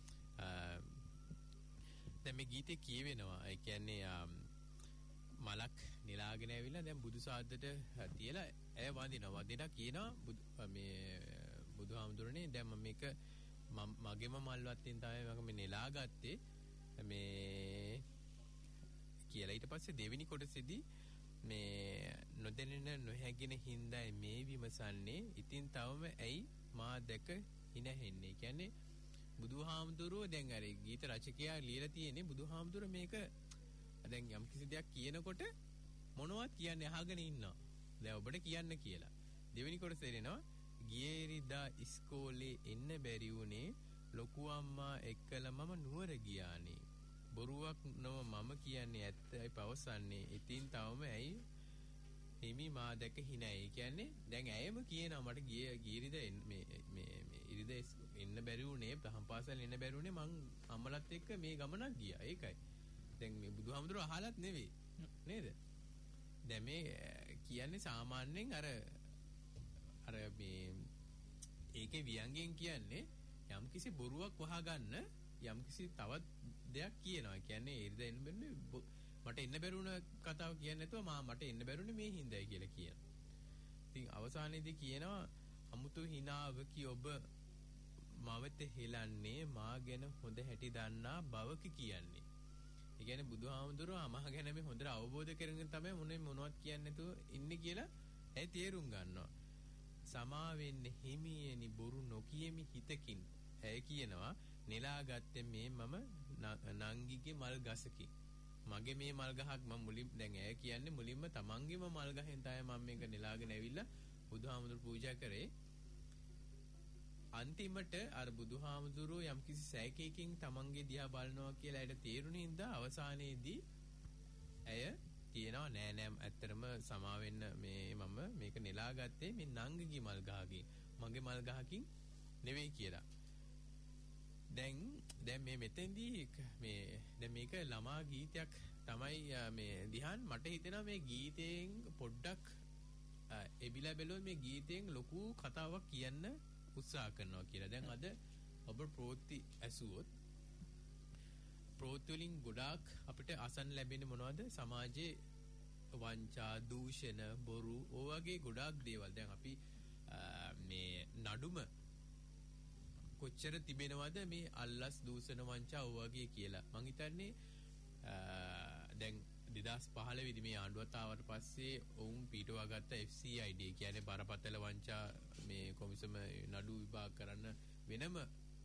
මේ ගීතේ කියවෙනවා ඒ කියන්නේ මලක් නිලාගෙන ඇවිල්ලා දැන් බුදු සාද්දට තියලා ඇය වඳිනවා වදිනා කියනවා මේ බුදුහාමුදුරනේ දැන් මම මේක මගේම මල්වත්ෙන් තමයි මම මේ නෙලා ගත්තේ මේ කියලා ඊට පස්සේ දෙවෙනි කොටසේදී මේ නොදැනෙන නොහැගෙන හින්දායි මේ විමසන්නේ ඉතින් තවම ඇයි මා දැක හිනහෙන්නේ කියන්නේ බුදුහාමුදුරුවෝ දැන් අර ගීත රචකයා ලියලා තියෙන්නේ බුදුහාමුදුරුවෝ මේක දැන් යම් කිසි දෙයක් කියනකොට මොනවද කියන්නේ අහගෙන ඉන්නවා දැන් ඔබට කියන්න කියලා දෙවෙනි කොටසේ එනවා ගියේරිදා ඉස්කෝලේ එන්න බැරි වුණේ ලොකු අම්මා එක්කලා මම නුවර ගියානේ බොරුවක් නොව මම කියන්නේ ඇත්තයි පවසන්නේ ඉතින් තවම ඇයි හිමි මා දැක හිනයි කියන්නේ දැන් ඇයම කියනවා මට ගියේරිදා මේ ඉරිද එන්න බැරි වුණේ දහම් පාසල් එන්න බැරි වුණේ මං අම්මලත් එක්ක මේ ගමනක් ගියා ඒකයි දැන් මේ බුදුහාමුදුරුවෝ අහලත් නෙවෙයි නේද දැන් මේ කියන්නේ සාමාන්‍යයෙන් අර මේ ඒකේ ව්‍යංගයෙන් කියන්නේ යම්කිසි බොරුවක් වහගන්න යම්කිසි තවත් දෙයක් කියනවා කියන්නේ ඉරිද එන්න බැන්නේ මට එන්න බැරුණ කතාව කියන්නේ නැතුව මට එන්න බැරුනේ මේ හින්දායි කියලා කියනවා ඉතින් අවසානයේදී කියනවා අමුතු හිනාවකි ඔබ මවත හෙලන්නේ මා ගැන හොඳ හැටි දන්නා බවක කියන්නේ. ඒ කියන්නේ බුදුහාමුදුරුවෝ අමහ ගැන මේ හොඳට අවබෝධ කරගෙන තමයි මොනවත් කියන්නේ නැතුව ඉන්නේ කියලා ඇයි තේරුම් ගන්නවා. සමා වෙන්න හිමියනි බොරු නොකියමි හිතකින්. ඇයි කියනවා නෙලාගත්තේ මේ මම නංගිගේ මල් ගසකි. මගේ මේ මල් ගහක් මම මුලින් දැන් ඇයි කියන්නේ මුලින්ම තමන්ගේම මල් ගහෙන් තමයි මම මේක නෙලාගෙන ඇවිල්ලා බුදුහාමුදුරුවෝ පූජා කරේ. අන්තිමට අර බුදුහාමුදුරුවෝ යම්කිසි සෑකයකින් තමන්ගේ දිහා බලනවා කියලා ඇයට තේරුණේ හින්දා අවසානයේදී ඇය කියනවා නෑ ඇත්තටම සමා වෙන්න මේ මම මේක නෙලා ගත්තේ මේ නංගිගේ මල් ගහකින් මගේ මල් ගහකින් නෙවෙයි කියලා. දැන් මේ මෙතෙන්දී මේ දැන් මේක ළමා ගීතයක් තමයි මේ දිහාන් මට හිතෙනවා මේ ගීතයෙන් පොඩ්ඩක් එබිලා බැලුවොත් මේ ගීතයෙන් ලොකු කතාවක් කියන්න උත්සාහ කරනවා කියලා. දැන් අද ඔබ ප්‍රෝත්ති ඇසුවොත් ප්‍රෝත්ති වලින් ගොඩාක් අපිට අසන්න ලැබෙන්නේ මොනවද? සමාජයේ වංචා, දූෂණ, බොරු, ඔය වගේ ගොඩාක් දේවල්. දැන් අපි මේ නඩුම කොච්චර තිබෙනවද මේ අල්ලස්, දූෂණ, වංචා ඔය වගේ කියලා. මං හිතන්නේ දැන් 2015 දී මේ ආණ්ඩුවත් ආවට පස්සේ ඔවුන් පිටවා ගත්ත FCID කියන්නේ බරපතල වංචා මේ කොමිසම නඩු විභාග කරන්න වෙනම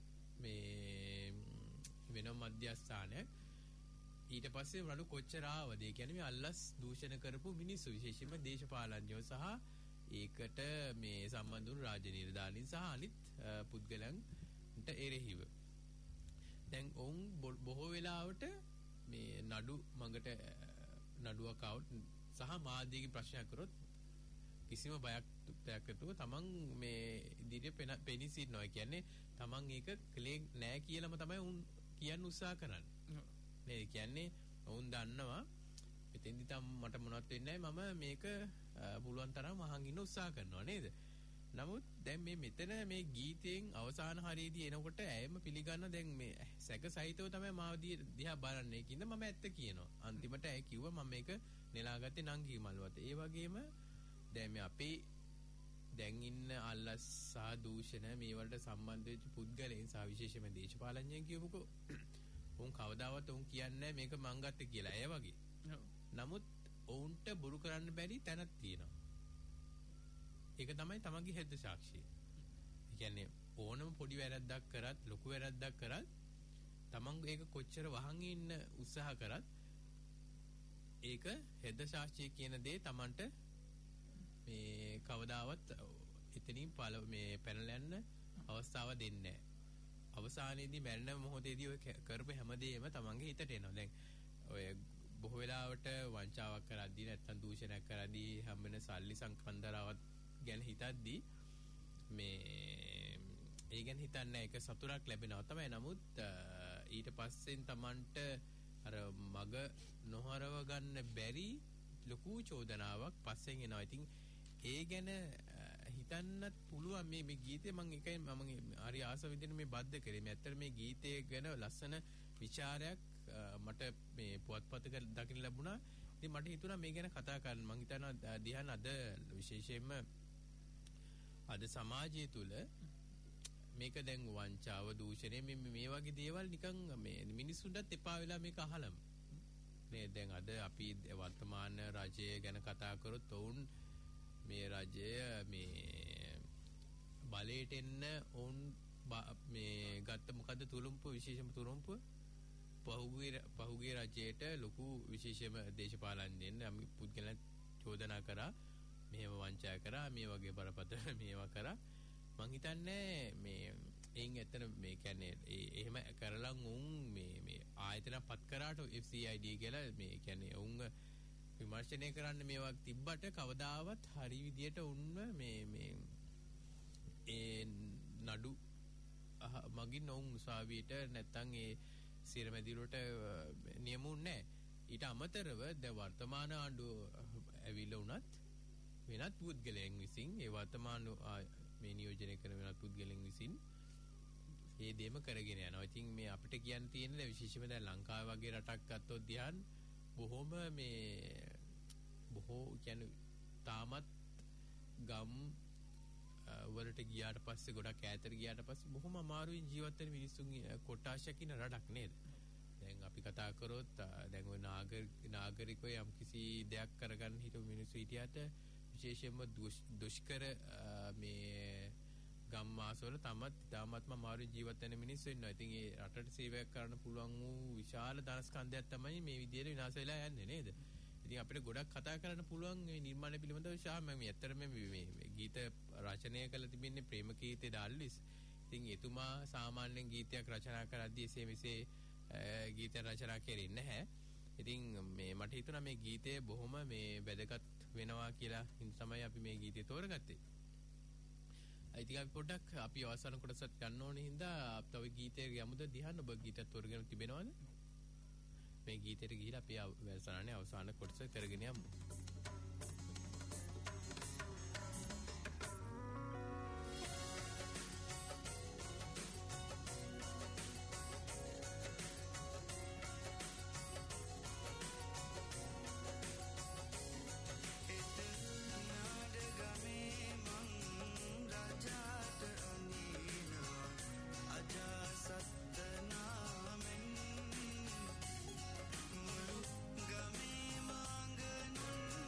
මධ්‍යස්ථානයක් ඊට පස්සේ නඩු කොච්චර ආවද ඒ කියන්නේ මේ අල්ලස් දූෂණ කරපු මිනිස්සු විශේෂයෙන්ම දේශපාලඥයෝ සහ ඒකට මේ සම්බන්ධ වුණු රාජ්‍ය නිලධාරීන් සහ අනිත් පුද්ගලයන්ට එරෙහිව දැන් ඔවුන් බොහෝ වෙලාවට මේ නඩු මඟට නඩුවක් આવුත් සහ මාධ්‍යයේ ප්‍රශ්නයක් කරොත් කිසිම බයක් නැතුව තමන් මේ ඉදිරියේ පෙනී සිටිනවා. කියන්නේ තමන් ඒක කලේ නෑ කියලාම තමයි උන් කියන්න උත්සාහ කරන්නේ. මේ කියන්නේ උන් දන්නවා එතෙන්දි තම මට මොනවත් වෙන්නේ නැහැ මම මේක පුළුවන් තරම් අහන් ඉන්න උත්සාහ කරනවා නේද? නමුත් දැන් මේ මෙතන මේ ගීතයෙන් අවසාන හරියේදී එනකොට ඇයම පිළිගන්න දැන් මේ සැක සහිතව තමයි මාව දිහා බලන්නේ. ඒකින්ද මම ඇත්ත කියනවා. අන්තිමට ඇය කිව්වා මම මේක නෙලාගත්තේ නංගි මල්වත. ඒ වගේම දැන් මේ අපේ දැන් ඉන්න අල්ලස් සහ දූෂණ මේ වලට සම්බන්ධ වෙච්ච පුද්ගලයන් සහ විශේෂයෙන්ම දේශපාලඥයන් කියමුකෝ. උන් කවදාවත් උන් කියන්නේ මේක මං ගත්තේ කියලා. ඇය වගේ. නමුත් ඔවුන්ට බොරු කරන්න බැරි තැනක් තියෙනවා. ඒක තමයි තමන්ගේ හෙද්ද සාක්ෂිය. ඒ කියන්නේ ඕනම පොඩි වැරද්දක් කරත් ලොකු වැරද්දක් කරත් තමන් ඒක කොච්චර වහන් ඉන්න උත්සාහ කරත් ඒක හෙද්ද සාක්ෂිය කියන දේ තමන්ට මේ කවදාවත් එතනින් මේ පැනලා යන්න අවස්ථාව දෙන්නේ නැහැ. අවසානයේදී මැරෙන මොහොතේදී ඔය කරපු හැමදේම තමන්ගේ හිතට එනවා. දැන් ඔය බොහෝ වෙලාවට වංචාවක් කරද්දී නැත්නම් දූෂණයක් කරද්දී හැමෙන සල්ලි සංකන්දරාවත් ගැන හිතද්දී මේ ඒ ගැන හිතන්නේ ඒක සතුටක් ලැබෙනවා තමයි. නමුත් ඊට පස්සෙන් තමන්ට අර මග නොහරව ගන්න බැරි ලොකු චෝදනාවක් පස්සෙන් එනවා. ඉතින් ඒ ගැන හිතන්නත් පුළුවන් මේ ගීතේ මම එකයි මම හරි ආස විදිහට මේ බද්ධ කරේ. මේ ඇත්තට මේ ගීතය ගැන ලස්සන ਵਿਚාරයක් මට මේ පුවත්පතක දකින්න ලැබුණා. ඉතින් මට හිතුණා මේ ගැන කතා කරන්න. මම හිතනවා දිහාන අද විශේෂයෙන්ම අද සමාජය තුල මේක දැන් වංචාව දූෂණය මේ වගේ දේවල් නිකන් මේ මිනිස්සුන්ටත් එපා වෙලා මේක අහලම මේ දැන් අද අපි වර්තමාන රජය ගැන කතා කරොත් ඔවුන් මේ රජය මේ බලයට එන්න ඔවුන් මේ ගත්ත මොකද්ද තුරුම්පු විශේෂම තුරුම්පු පහුගිය රජයට ලොකු විශේෂම දේශපාලනයෙන් අපි පුද්ගලයන් චෝදනා කරා මෙහෙම වංචා කරා මේ වගේ බරපතල මේවා කරා මං හිතන්නේ මේ එයින් ඇත්තට මේ කියන්නේ එහෙම කරලා උන් මේ ආයතන පත් කරාට FCID කියලා මේ කියන්නේ උන් විමර්ශනය කරන්න මේවා තිබ්බට කවදාවත් හරි විදියට උන්ව මේ ඒ නඩු මගින් උන් උසාවියට නැත්තම් ඒ සිරමැදිරුවට නියමුන්නේ නැහැ. ඊට අමතරව දැන් වර්තමාන ආණ්ඩුව ඇවිල්ලා උනත් වෙනත් පුද්ගලයන් විසින් ඒ වර්තමාන මේ නියෝජනය කරන වෙනත් පුද්ගලයන් විසින් මේ දෙම කරගෙන යනවා. ඉතින් මේ අපිට කියන්න තියෙන්නේ විශේෂයෙන්ම දැන් ලංකාව වගේ රටක් ගත්තොත් ධ්‍යාන බොහොම මේ බොහෝ කියන්නේ තාමත් ගම් වලට ගියාට පස්සේ ගොඩක් ඈතට ගියාට පස්සේ බොහොම අමාරුවෙන් ජීවත් වෙන මිනිස්සුන් කොටාශයක් ඉන්න රටක් නේද? දැන් අපි කතා කරොත් දැන් ওই නාගරිකව යම් කිසි දෙයක් කරගන්න හිටපු මිනිස්සු හිටියට විශේෂයෙන්ම දුෂ්කර මේ ගම් මාසවල තාමත්ම අමාරු ජීවත් වෙන මිනිස්සු ඉන්නවා. ඉතින් ඒ රටට සේවයක් කරන්න පුළුවන් වූ විශාල ධනස්කන්ධයක් තමයි මේ විදිහට විනාශ වෙලා යන්නේ නේද? ඉතින් අපිට ගොඩක් කතා කරන්න පුළුවන් මේ නිර්මාණ පිළිබඳව ශාම මම ඇත්තටම මේ ගීත රචනය කළ තිබෙන්නේ ප්‍රේමකීර්ති ඩාල්විස්. ඉතින් එතුමා සාමාන්‍යයෙන් ගීතයක් රචනා කරද්දී එසේ මෙසේ ගීත රචනා කරන්නේ නැහැ. ඉතින් මේ මට හිතුණා මේ ගීතය බොහොම මේ වැදගත් වෙනවා කියලා තමයි අපි මේ ගීතය තෝරගත්තේ. ඉතින් අපි පොඩ්ඩක් අපි අවසාන කොටසත් ගන්න ඕනේ හින්දා තව ගීතයක යමුද දිහාන ඔබ ගීතත් තෝරගෙන තිබෙනවද? මේ ගීතයට ගිහිලා අපි වැඩසටහනේ අවසාන කොටස කරගෙන යමු. Game mangan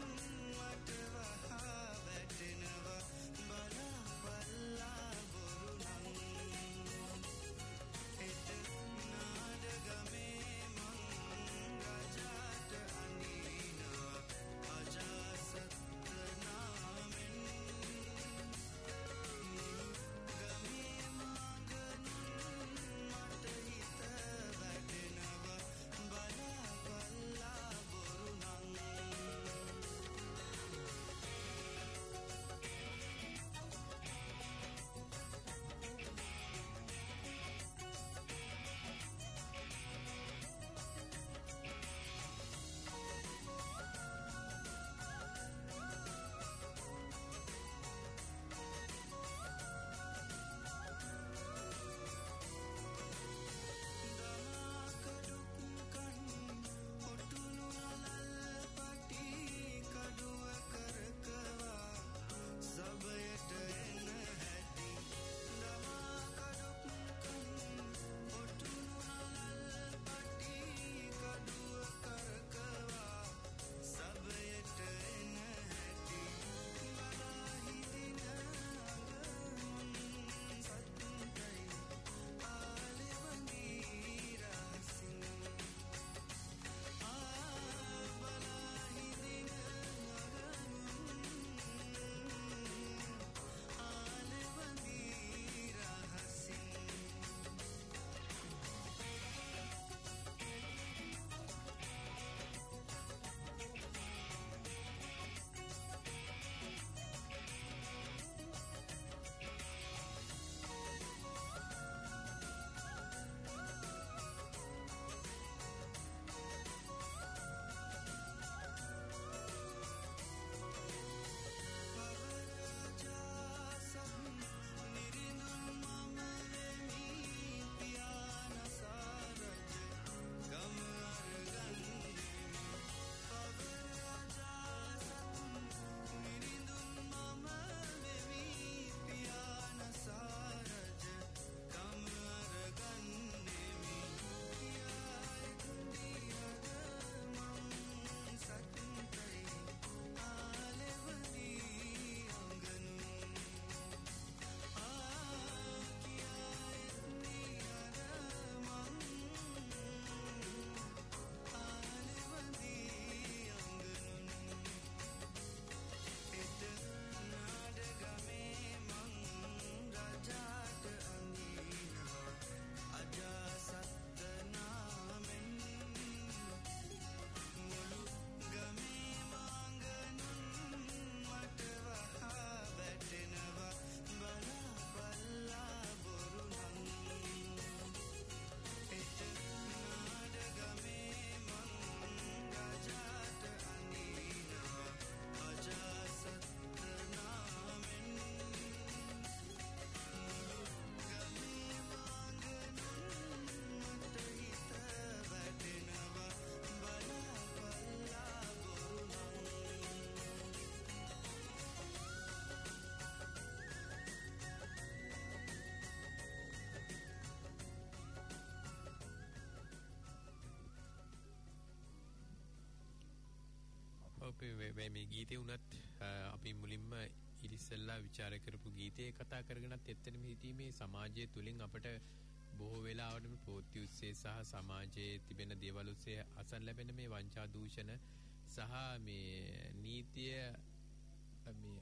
අපි මේ ගීතේ උනත් අපි මුලින්ම ඉලිස්සල්ලා ਵਿਚාර කරපු ගීතේ කතා කරගෙනත් එතනම හිතීමේ සමාජය තුලින් අපට බොහෝ වෙලාවට ප්‍රවෘත්ති උස්සේ සහ සමාජයේ තිබෙන දේවල් උස්සේ අසන් ලැබෙන මේ වංචා දූෂණ සහ මේ නීතිය මේ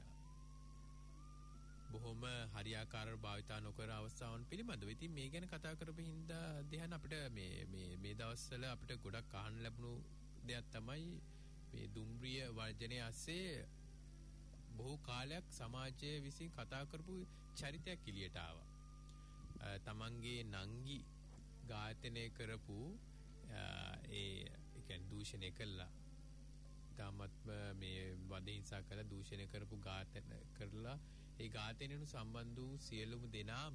බොහොම හරියාකාරව භාවිතා නොකර අවස්ථාවන් පිළිබඳව. ඉතින් මේ ගැන කතා කරපු හින්දා දෙහන අපිට මේ දවස්වල අපිට ගොඩක් අහන්න ලැබුණු දෙයක් තමයි මේ දුම්රිය වර්ජනයේ ඇස්සේ බොහෝ කාලයක් සමාජයේ විසින් කතා කරපු චරිතයක් එළියට ආවා. තමන්ගේ නංගි ඝාතනය කරපු ඒ කියන්නේ දූෂණය කළා. තාමත්ම මේ වද හිංසා කළා දූෂණය කරපු ඝාතන කරලා ඒ ඝාතනයට සම්බන්ධ වූ සියලුම දෙනාම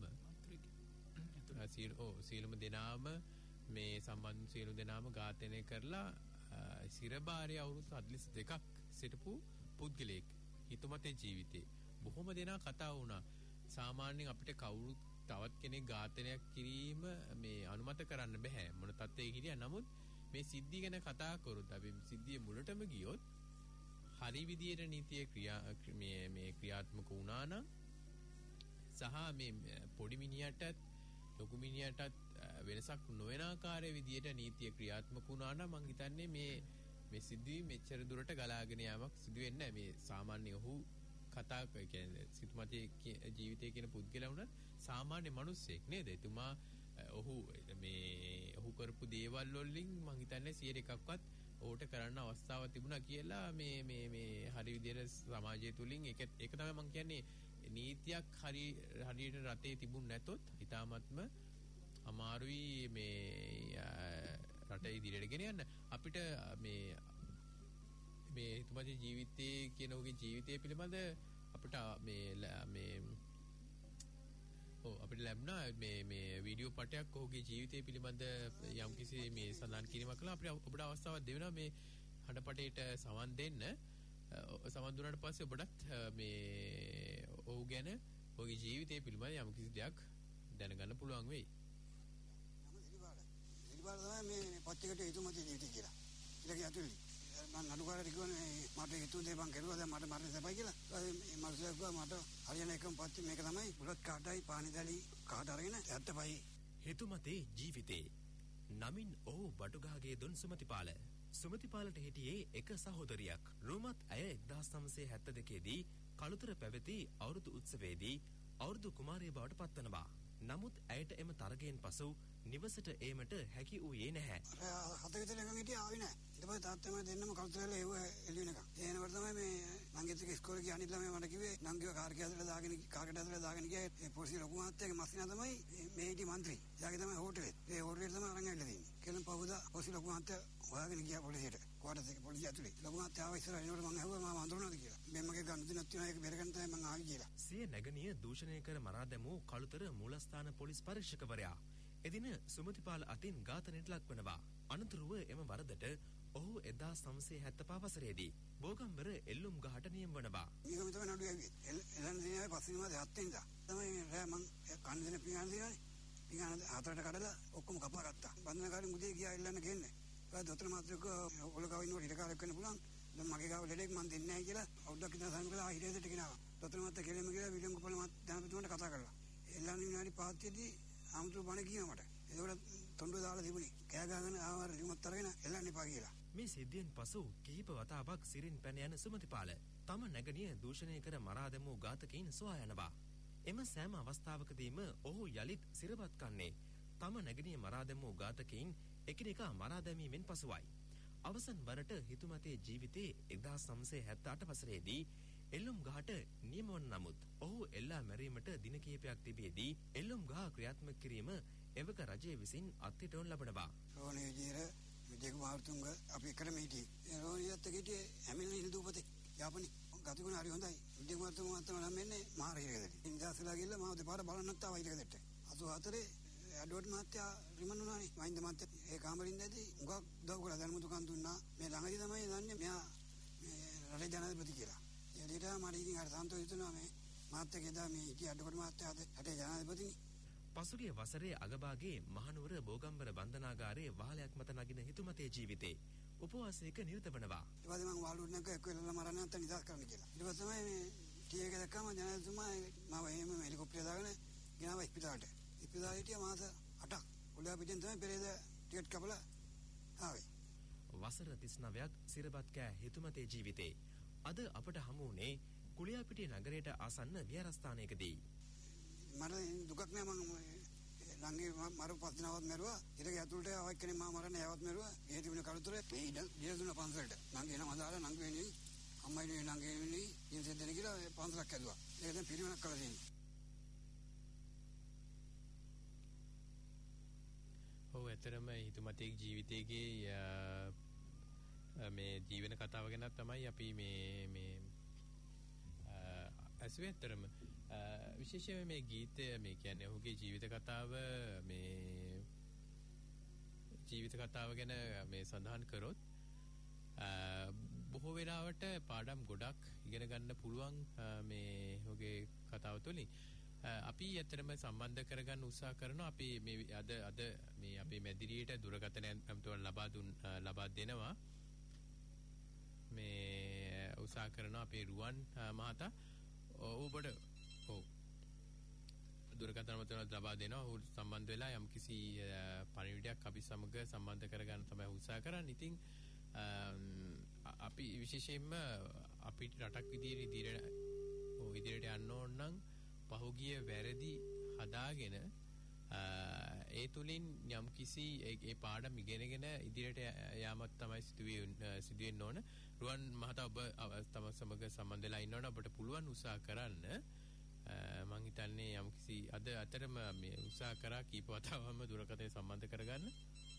මේ සම්බන්ධ සියලු දෙනාම ඝාතනය කරලා සිරබාරය අවුරුදු 42ක් සිටපු පුද්ගලයෙක් හිතුමතේ ජීවිතේ බොහොම දෙනා කතා වුණා. සාමාන්‍යයෙන් අපිට කවුරුත් තවත් කෙනෙක් ඝාතනයක් කිරීම මේ අනුමත කරන්න බෑ මොන තත්ත්වයක හිටියා. නමුත් මේ සිද්ධිය ගැන කතා කරොත් අපි සිද්ධිය මුලටම ගියොත් හරි විදියට නීතිය ක්‍රියාත්මක වුණා නම් සහ මේ පොඩි මිනිහටත් ලොකු මිනිහටත් වෙනසක් නොවන ආකාරයේ විදියට නීතිය ක්‍රියාත්මක වුණා නම් මං හිතන්නේ මේ සිද්ධිය මෙච්චර දුරට ගලාගෙන යාමක් සිදු වෙන්නේ නැහැ. මේ සාමාන්‍ය ඔහු කතා කියන්නේ සිතුමතේ ජීවිතය කියන පුද්ගලයා වුණත් සාමාන්‍ය මිනිස්සෙක් නේද? එතුමා ඔහු කරපු දේවල් වලින් මං හිතන්නේ 100%ක්වත් ඕට කරන්න අවස්ථාවක් තිබුණා කියලා මේ හරි විදියට සමාජය තුලින් ඒක තමයි මං කියන්නේ නීතියක් හරියට රටේ තිබුණ නැතොත් ඊටාත්ම අමාරුයි මේ රට ඉදිරියට ගෙන යන්න. අපිට මේ හිතුමතේ ජීවිතයේ කියන ඔහුගේ ජීවිතය පිළිබඳ අපිට අපිට ලැබුණා මේ වීඩියෝ පටයක් ඔහුගේ ජීවිතය පිළිබඳ යම්කිසි මේ සඳහන් කිරීමක් කළා. අපිට ඔබට අවස්ථාවක් දෙනවා මේ හඬපටේට සවන් දෙන්න. සවන් දුන්නාට පස්සේ ඔබටත් මේ ඔහු ගැන ඔහුගේ ජීවිතය පිළිබඳ යම්කිසි දෙයක් දැනගන්න පුළුවන් වෙයි. ඉතිපාල තමයි මේ පත්තිකට හිතුමතේ ජීවිතය කියලා. ඒක ඇතුළේ මම නඩුකාරට කිව්වනේ මට හිතුව දේ මං කරුවා දැන් මට මරන්න දෙපයි කියලා. ඒ මනුස්සයා කිව්වා මට හරියන එකම පත්ති මේක තමයි බුලත් කාටයි පානිදලි කාට අරගෙන 75. හිතුමතේ ජීවිතේ නමින් ඔහු බටුගහගේ දුන් සුමතිපාල. සුමතිපාලට හිටියේ එක සහෝදරියක්. රෝමත් ඇය 1972 දී කළුතර පැවති අවුරුදු උත්සවයේදී අවුරුදු කුමාරිය බවට පත්වනවා. නමුත් ඇයට එම තරගයෙන් පසු නිවසට ඒමට හැකි වූයේ නැහැ. හත විතර එකම හිටියා ආවේ නැහැ. ඊට පස්සේ තාත්තම දෙන්නම කල්තරලා එව්ව එළිය වෙනකම්. ඒනකොට තමයි මේ නංගිත් එක්ක ඉස්කෝලේ ගිය අනිත් ළමයා මට කිව්වේ නංගිව කාර්කේ ඇතුලේ දාගෙන ගියා. ඒ පොලිසිය ලොකු මහත්තයාගේ මස්සිනා තමයි මේ හිටි മന്ത്രി. එයාගේ තමයි හෝටලේ. ඒ හෝටලේ තමයි අරන් ඇවිල්ලා තියෙන්නේ. කෙලම් පහුදා පොලිසිය ලොකු මහත්තයා හොයාගෙන ගියා පොලිසියට. කොටස් එක පොලිසිය ඇතුලේ. ලොකු මහත්තයා ආව ඉස්සරහ එනකොට මම ඇහුවා මම අඳුරනවද කියලා. මෙම්මගේ ගන්න දිනක් තියෙනවා ඒක බෙරගන්න තමයි මම ආවේ කියලා. සිය නැගණිය දූෂණය කර මරා දැමූ කළුතර මූලස්ථාන පොලිස් පරීක්ෂකවරයා එදින සුමතිපාල අතින් ඝාතනයට ලක්වනවා. අනතුරුව එම වරදට ඔහු 1975 වසරේදී බෝගම්බර එල්ලුම් ගහට නියම වනවා. මේක තමයි නඩුව ඇවිත්. එළන් දිනේ පස්සේ මාසේ 7 වෙනිදා තමයි රෑ මං කන්න දෙන පිඟාන දිනවනේ. පිඟාන 4ට කඩලා ඔක්කොම කපා ගත්තා. බන්ධනකාරී මුදේ ගියා එල්ලන්න ගෙන්නේ. ඊට දොස්තර මාත්‍රක ඔලකාව ඉන්නකොට ඉරකාරයක් වෙන්න පුළුවන්. දැන් මගේ ගාව ලෙඩෙක් මං දෙන්නේ නැහැ කියලා අවුද්දක් ඉඳන් සාම කළා හිරේදට ගෙනාවා. දොස්තර මාත්‍රක කෙලෙම ගිහලා විලියම් කුපල මාත් දැනපතුමන්ට කතා කරලා. එල්ලන්න විනාඩි 5ක්දී ආම්තුරු බණ කියනවා මට. ඒකට තොණ්ඩුව දාලා තිබුණේ. කෑ ගහගෙන ආවර රිමොට් අරගෙන එල්ලන්න එපා කියලා. මේ සිද්ධියෙන් පසු කිහිප වතාවක් සිරින් පැන යන සුමතිපාල තම නැගණිය දූෂණය කර මරා දැමූ ඝාතකයින් සොයා යනවා. එම සෑම අවස්ථාවකදීම ඔහු යලිත් සිරපත් කන්නේ තම නැගණිය මරා දැමූ ඝාතකයින් එකිනෙකා මරා දැමීමෙන් පසුවයි. අවසන් වරට හිතුමතේ ජීවිතේ 1978 වසරේදී එල්ලුම් ගහට නියම වන නමුත් ඔහු එල්ලා මැරීමට දින කිහිපයක් තිබෙදී එල්ලුම් ගහ ක්‍රියාත්මක කිරීම එවක රජය විසින් අත්හිටවනු ලබනවා. රෝණී විජේර විජේක මහතුංග අපි එකටම හිටියේ. ඒ රෝණියත් එක්ක හිටියේ හැමිලි හිඳුපතේ යාපනි. ගතිගුණ හරි හොඳයි. විජේක මහතුංග නම් එන්නේ මහා හිරේදට. ඉන්දාසලා ගිහලා මාව දෙපාර බලන්නත් ආවා හිරේදට. 84 ඇඩ්වර්ඩ් මහත්තයා රිමන් වුණානේ. මහින්ද මහත්තයා ඒ කාමරින් දැදී උගක් උදව් කළා දැනුමුතුකම් දුන්නා. මේ ළඟදී තමයි දන්නේ මෙයා මේ රටේ ජනාධිපති කියලා. ඒ විදිහට මට ඉතින් අර සන්තෝෂ හිතුණා මේ මහත්තයාගේ දා මේ හිටිය ඇඩ්වර්ඩ් මහත්තයාද රටේ ජනාධිපතිනේ. පසුගිය වසරේ අගභාගයේ මහනුවර බෝගම්බර බන්ධනාගාරයේ වහලයක් මත නගින හිතුමතේ ජීවිතේ උපවාසයක නිරත වනවා. ඊට පස්සේ මම වාළුවට නැග්ගා එක්ක වෙලලා මරන්න නැත්නම් නිදහස් කරන්න කියලා. ඊට පස්සේ තමයි මේ ටී එක දැක්කම ජනතුමා මාව එහෙම හෙලිකොප්ටරය දාගෙන ගෙනාවා ඉස්පිතාලට. ඉස්පිතාලේ හිටියා මාස 8ක්. ඔළුව පිටින් තමයි පෙරේද ටිකට් කපලා ආවේ. වසර 39ක් සිරපත් කෑ හිතුමතේ ජීවිතේ. අද අපට හමු වුණේ කුලියාපිටිය නගරයට ආසන්න විහාරස්ථානයකදී. මට දුකක් නෑ මම ළඟේ මරු පස් දිනවත් මැරුවා. ඊට ඇතුළට ආවක් කෙනෙක් මාව මරන්න යවත් මැරුවා. ඒ තිබුණ කරුතරේ මේ ඉඩ දුන්න පන්සලට. නංගි එනම දාලා නංගි වෙන්නේ අම්මයි නංගි වෙන්නේ ඉන්සෙන් දෙන කියලා පන්සලක් ඇදුවා. ඒක දැන් පිරිවෙනක් කරලා තියෙනවා. ඔව් ඇතරම හිතුමතේ ජීවිතයේ මේ ජීවන කතාව ගැන තමයි අපි මේ ඇසුවේ ඇතරම විශේෂයෙන් මේ ගීතය මේ කියන්නේ ඔහුගේ ජීවිත කතාව ගැන මේ සඳහන් කරොත් බොහෝ වෙලාවට පාඩම් ගොඩක් ඉගෙන ගන්න පුළුවන් මේ ඔහුගේ කතාව තුළින් අපි ඇත්තටම සම්බන්ධ කරගන්න උත්සාහ කරනවා. අපි මේ අද මේ අපේ මැදිරියට දුරකථන ඇමතුම් ලබා දෙනවා. මේ උත්සාහ කරනවා අපේ රුවන් මහතා ඔබට දුරකථන ඇමතුම් ලබා දෙනවා. ඔහු සම්බන්ධ වෙලා යම්කිසි පණිවිඩයක් අපි සමග සම්බන්ධ කරගන්න තමයි උත්සාහ කරන්නේ. ඉතින් අපි විශේෂයෙන්ම අපිට රටක් ඉදිරියට යන්න ඕන නම් පහුගිය වැරදි හදාගෙන ඒ තුලින් යම්කිසි ඒ පාඩම් ඉගෙනගෙන ඉදිරියට යාමක් තමයි සිදුවෙන්න ඕන. රුවන් මහතා ඔබ තම සමග සම්බන්ධ වෙලා ඉන්නවනේ ඔබට පුළුවන් උත්සාහ කරන්න. මම හිතන්නේ යම්කිසි අද අතරම මේ උත්සාහ කරා කීප වතාවක්ම දුරකථනය සම්බන්ධ කරගන්න.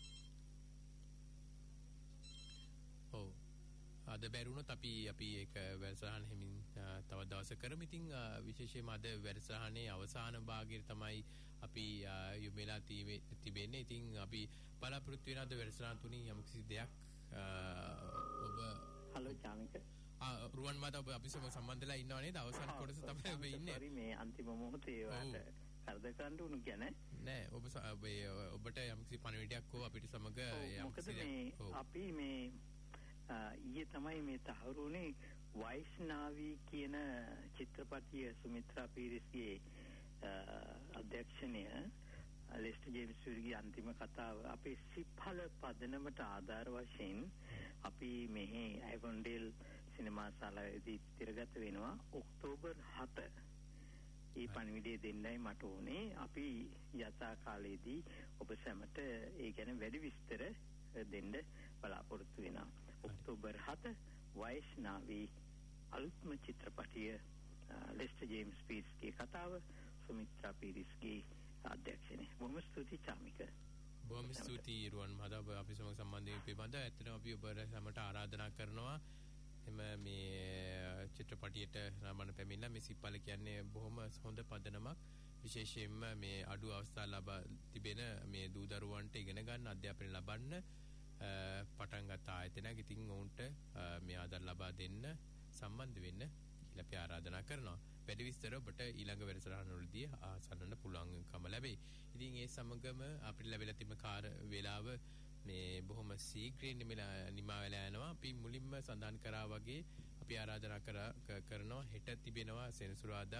ඔව් අද බැරුණොත් අපි ඒක වැඩසටහන හිමින් තව දවසක කරමු. ඉතින් විශේෂයෙන්ම අද වැඩසටහනේ අවසාන භාගයේ තමයි අපි යොමුලා තිබෙන්නේ. ඉතින් අපි බලාපොරොත්තු වෙන අද වැඩසටහන තුලින් යම්කිසි දෙයක් ඔබ හලෝ චාමික රුවන් මහතා ඔබ අපි සම්බන්ධ වෙලා ඉන්නව නේද? අවසාන කොටස තමයි ඔබ ඉන්නේ. හරි මේ අන්තිම මොහොතේ වාට කරදර කරන්න උණු ගැන නෑ ඔබට යම්කිසි පණිවිඩයක් හෝ අපිට සමග මොකද මේ අපි මේ ඊයේ තමයි මේ තහවුරුනේ වයිස්නාවී කියන චිත්‍රපටිය සුමිත්‍රා පීරිස්ගේ අධ්‍යක්ෂණය ලෙස්ටර් ජේම්ස් ෆිල්ගේ අන්තිම කතාව අපේ සිප්හල පදනමට ආධාර වශයෙන් අපි මෙහි ඇවොන්ඩේල් සිනමා ශාලාවේදී තිරගත වෙනවා ඔක්තෝබර් 7. ඒ පණිවිඩය දෙන්නයි මට ඕනේ. අපි යථා කාලයේදී ඔබ සැමට ඒ ගැන වැඩි විස්තර දෙන්න බලාපොරොත්තු වෙනවා. ඔක්තෝබර් 7 වයිස්නාවී අලුත්ම චිත්‍රපටිය ලෙස්ටර් ජේම්ස් පීරිස්ගේ කතාව සුමිත්‍රා පීරිස්ගේ අධ්‍යක්ෂණය. බොහොම ස්තුතියි චාමික. බොහොම ස්තුතියි රුවන් මහතා අපි සමග සම්බන්ධ වීම පිළිබඳව. ඇත්තටම අපි ඔබ සමට ආරාධනා කරනවා එම මේ චිත්‍රපටියට රමණ පැමිණලා මේ සිප්පල කියන්නේ බොහොම හොඳ පදනමක්. විශේෂයෙන්ම මේ අඩු අවස්ථා ලබා තිබෙන මේ දූ දරුවන්ට ඉගෙන ගන්න අධ්‍යාපනය ලබන්න පටන් ගත ආයතනයක්. ඉතින් ඔවුන්ට මේ ආදර ලබා දෙන්න සම්බන්ධ වෙන්න කියලා අපි ආරාධනා කරනවා. වැඩි විස්තර ඔබට ඊළඟ වැඩසටහනවලදී ආසන්නන්න පුළුවන්කම ලැබෙයි. ඉතින් ඒ සමගම අපිට ලැබිලා තිබෙන කාර්ය වේලාව මේ බොහොම ශීඝ්‍රයෙන් නිමා වෙලා යනවා. අපි මුලින්ම සඳහන් කරා වගේ අපි ආරාධනා කරනවා හෙට තිබෙනවා සෙනසුරාදා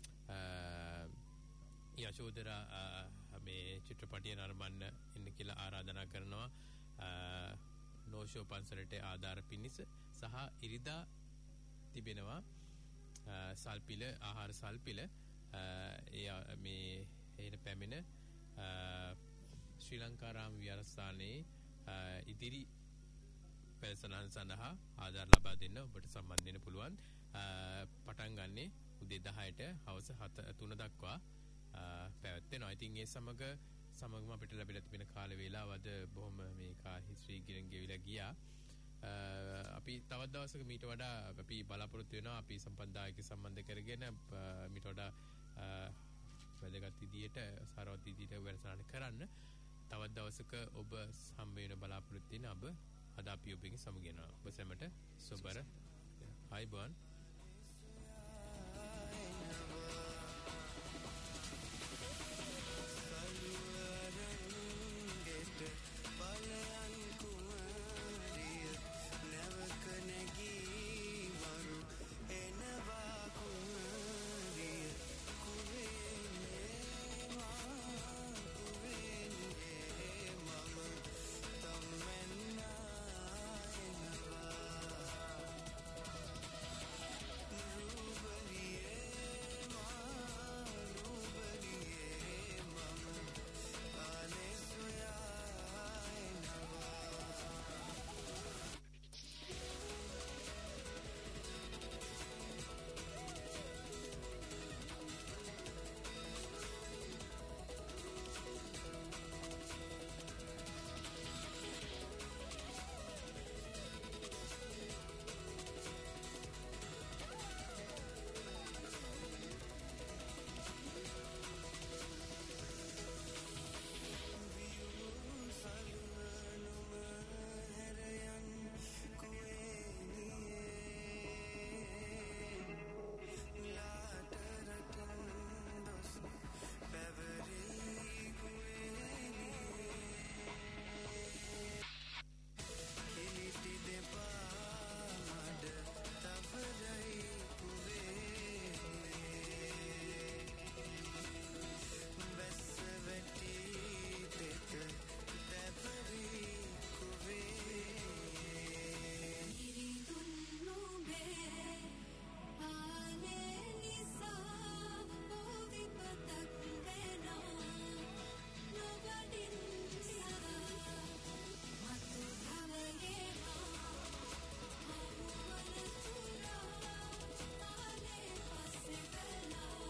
යශෝදරා මේ චිත්‍රපටිය නරඹන්න එන්න කියලා ආරාධනා කරනවා. නෝෂෝ පන්සලට ආධාර පිණිස සහ ඉරිදා තිබෙනවා සල්පිල ආහාර සල්පිල මේ එන පැමිණ ශ්‍රී ලංකාරාම විහාරස්ථානයේ ඉදිරි පැසනහන් සඳහා ආධාර ලබා දෙන්න ඔබට සම්බන්ධ වෙන්න පුළුවන්. පටන් ගන්නේ උදේ 10ට හවස 3 දක්වා පැවැත්වෙනවා. ඉතින් ඒ සමගම අපිට ලැබිලා තිබෙන කාල වේලාව අද බොහොම මේ හිස්ටරි ගිරන් ගෙවිලා ගියා. අපි තවත් දවසක මීට වඩා අපි බලාපොරොත්තු වෙනවා අපි සම්පන්දායක සම්බන්ධ කරගෙන මීට වඩා වැදගත් විදියට සාරවත් විදියට වැඩසටහන කරන්න. තවත් දවසක ඔබ හම්බ වෙන බලාපොරොත්තු වෙන අද අපි ඔබගෙන් සමුගන්නවා. ඔබ සැමට සුබර. ආයුබෝවන්.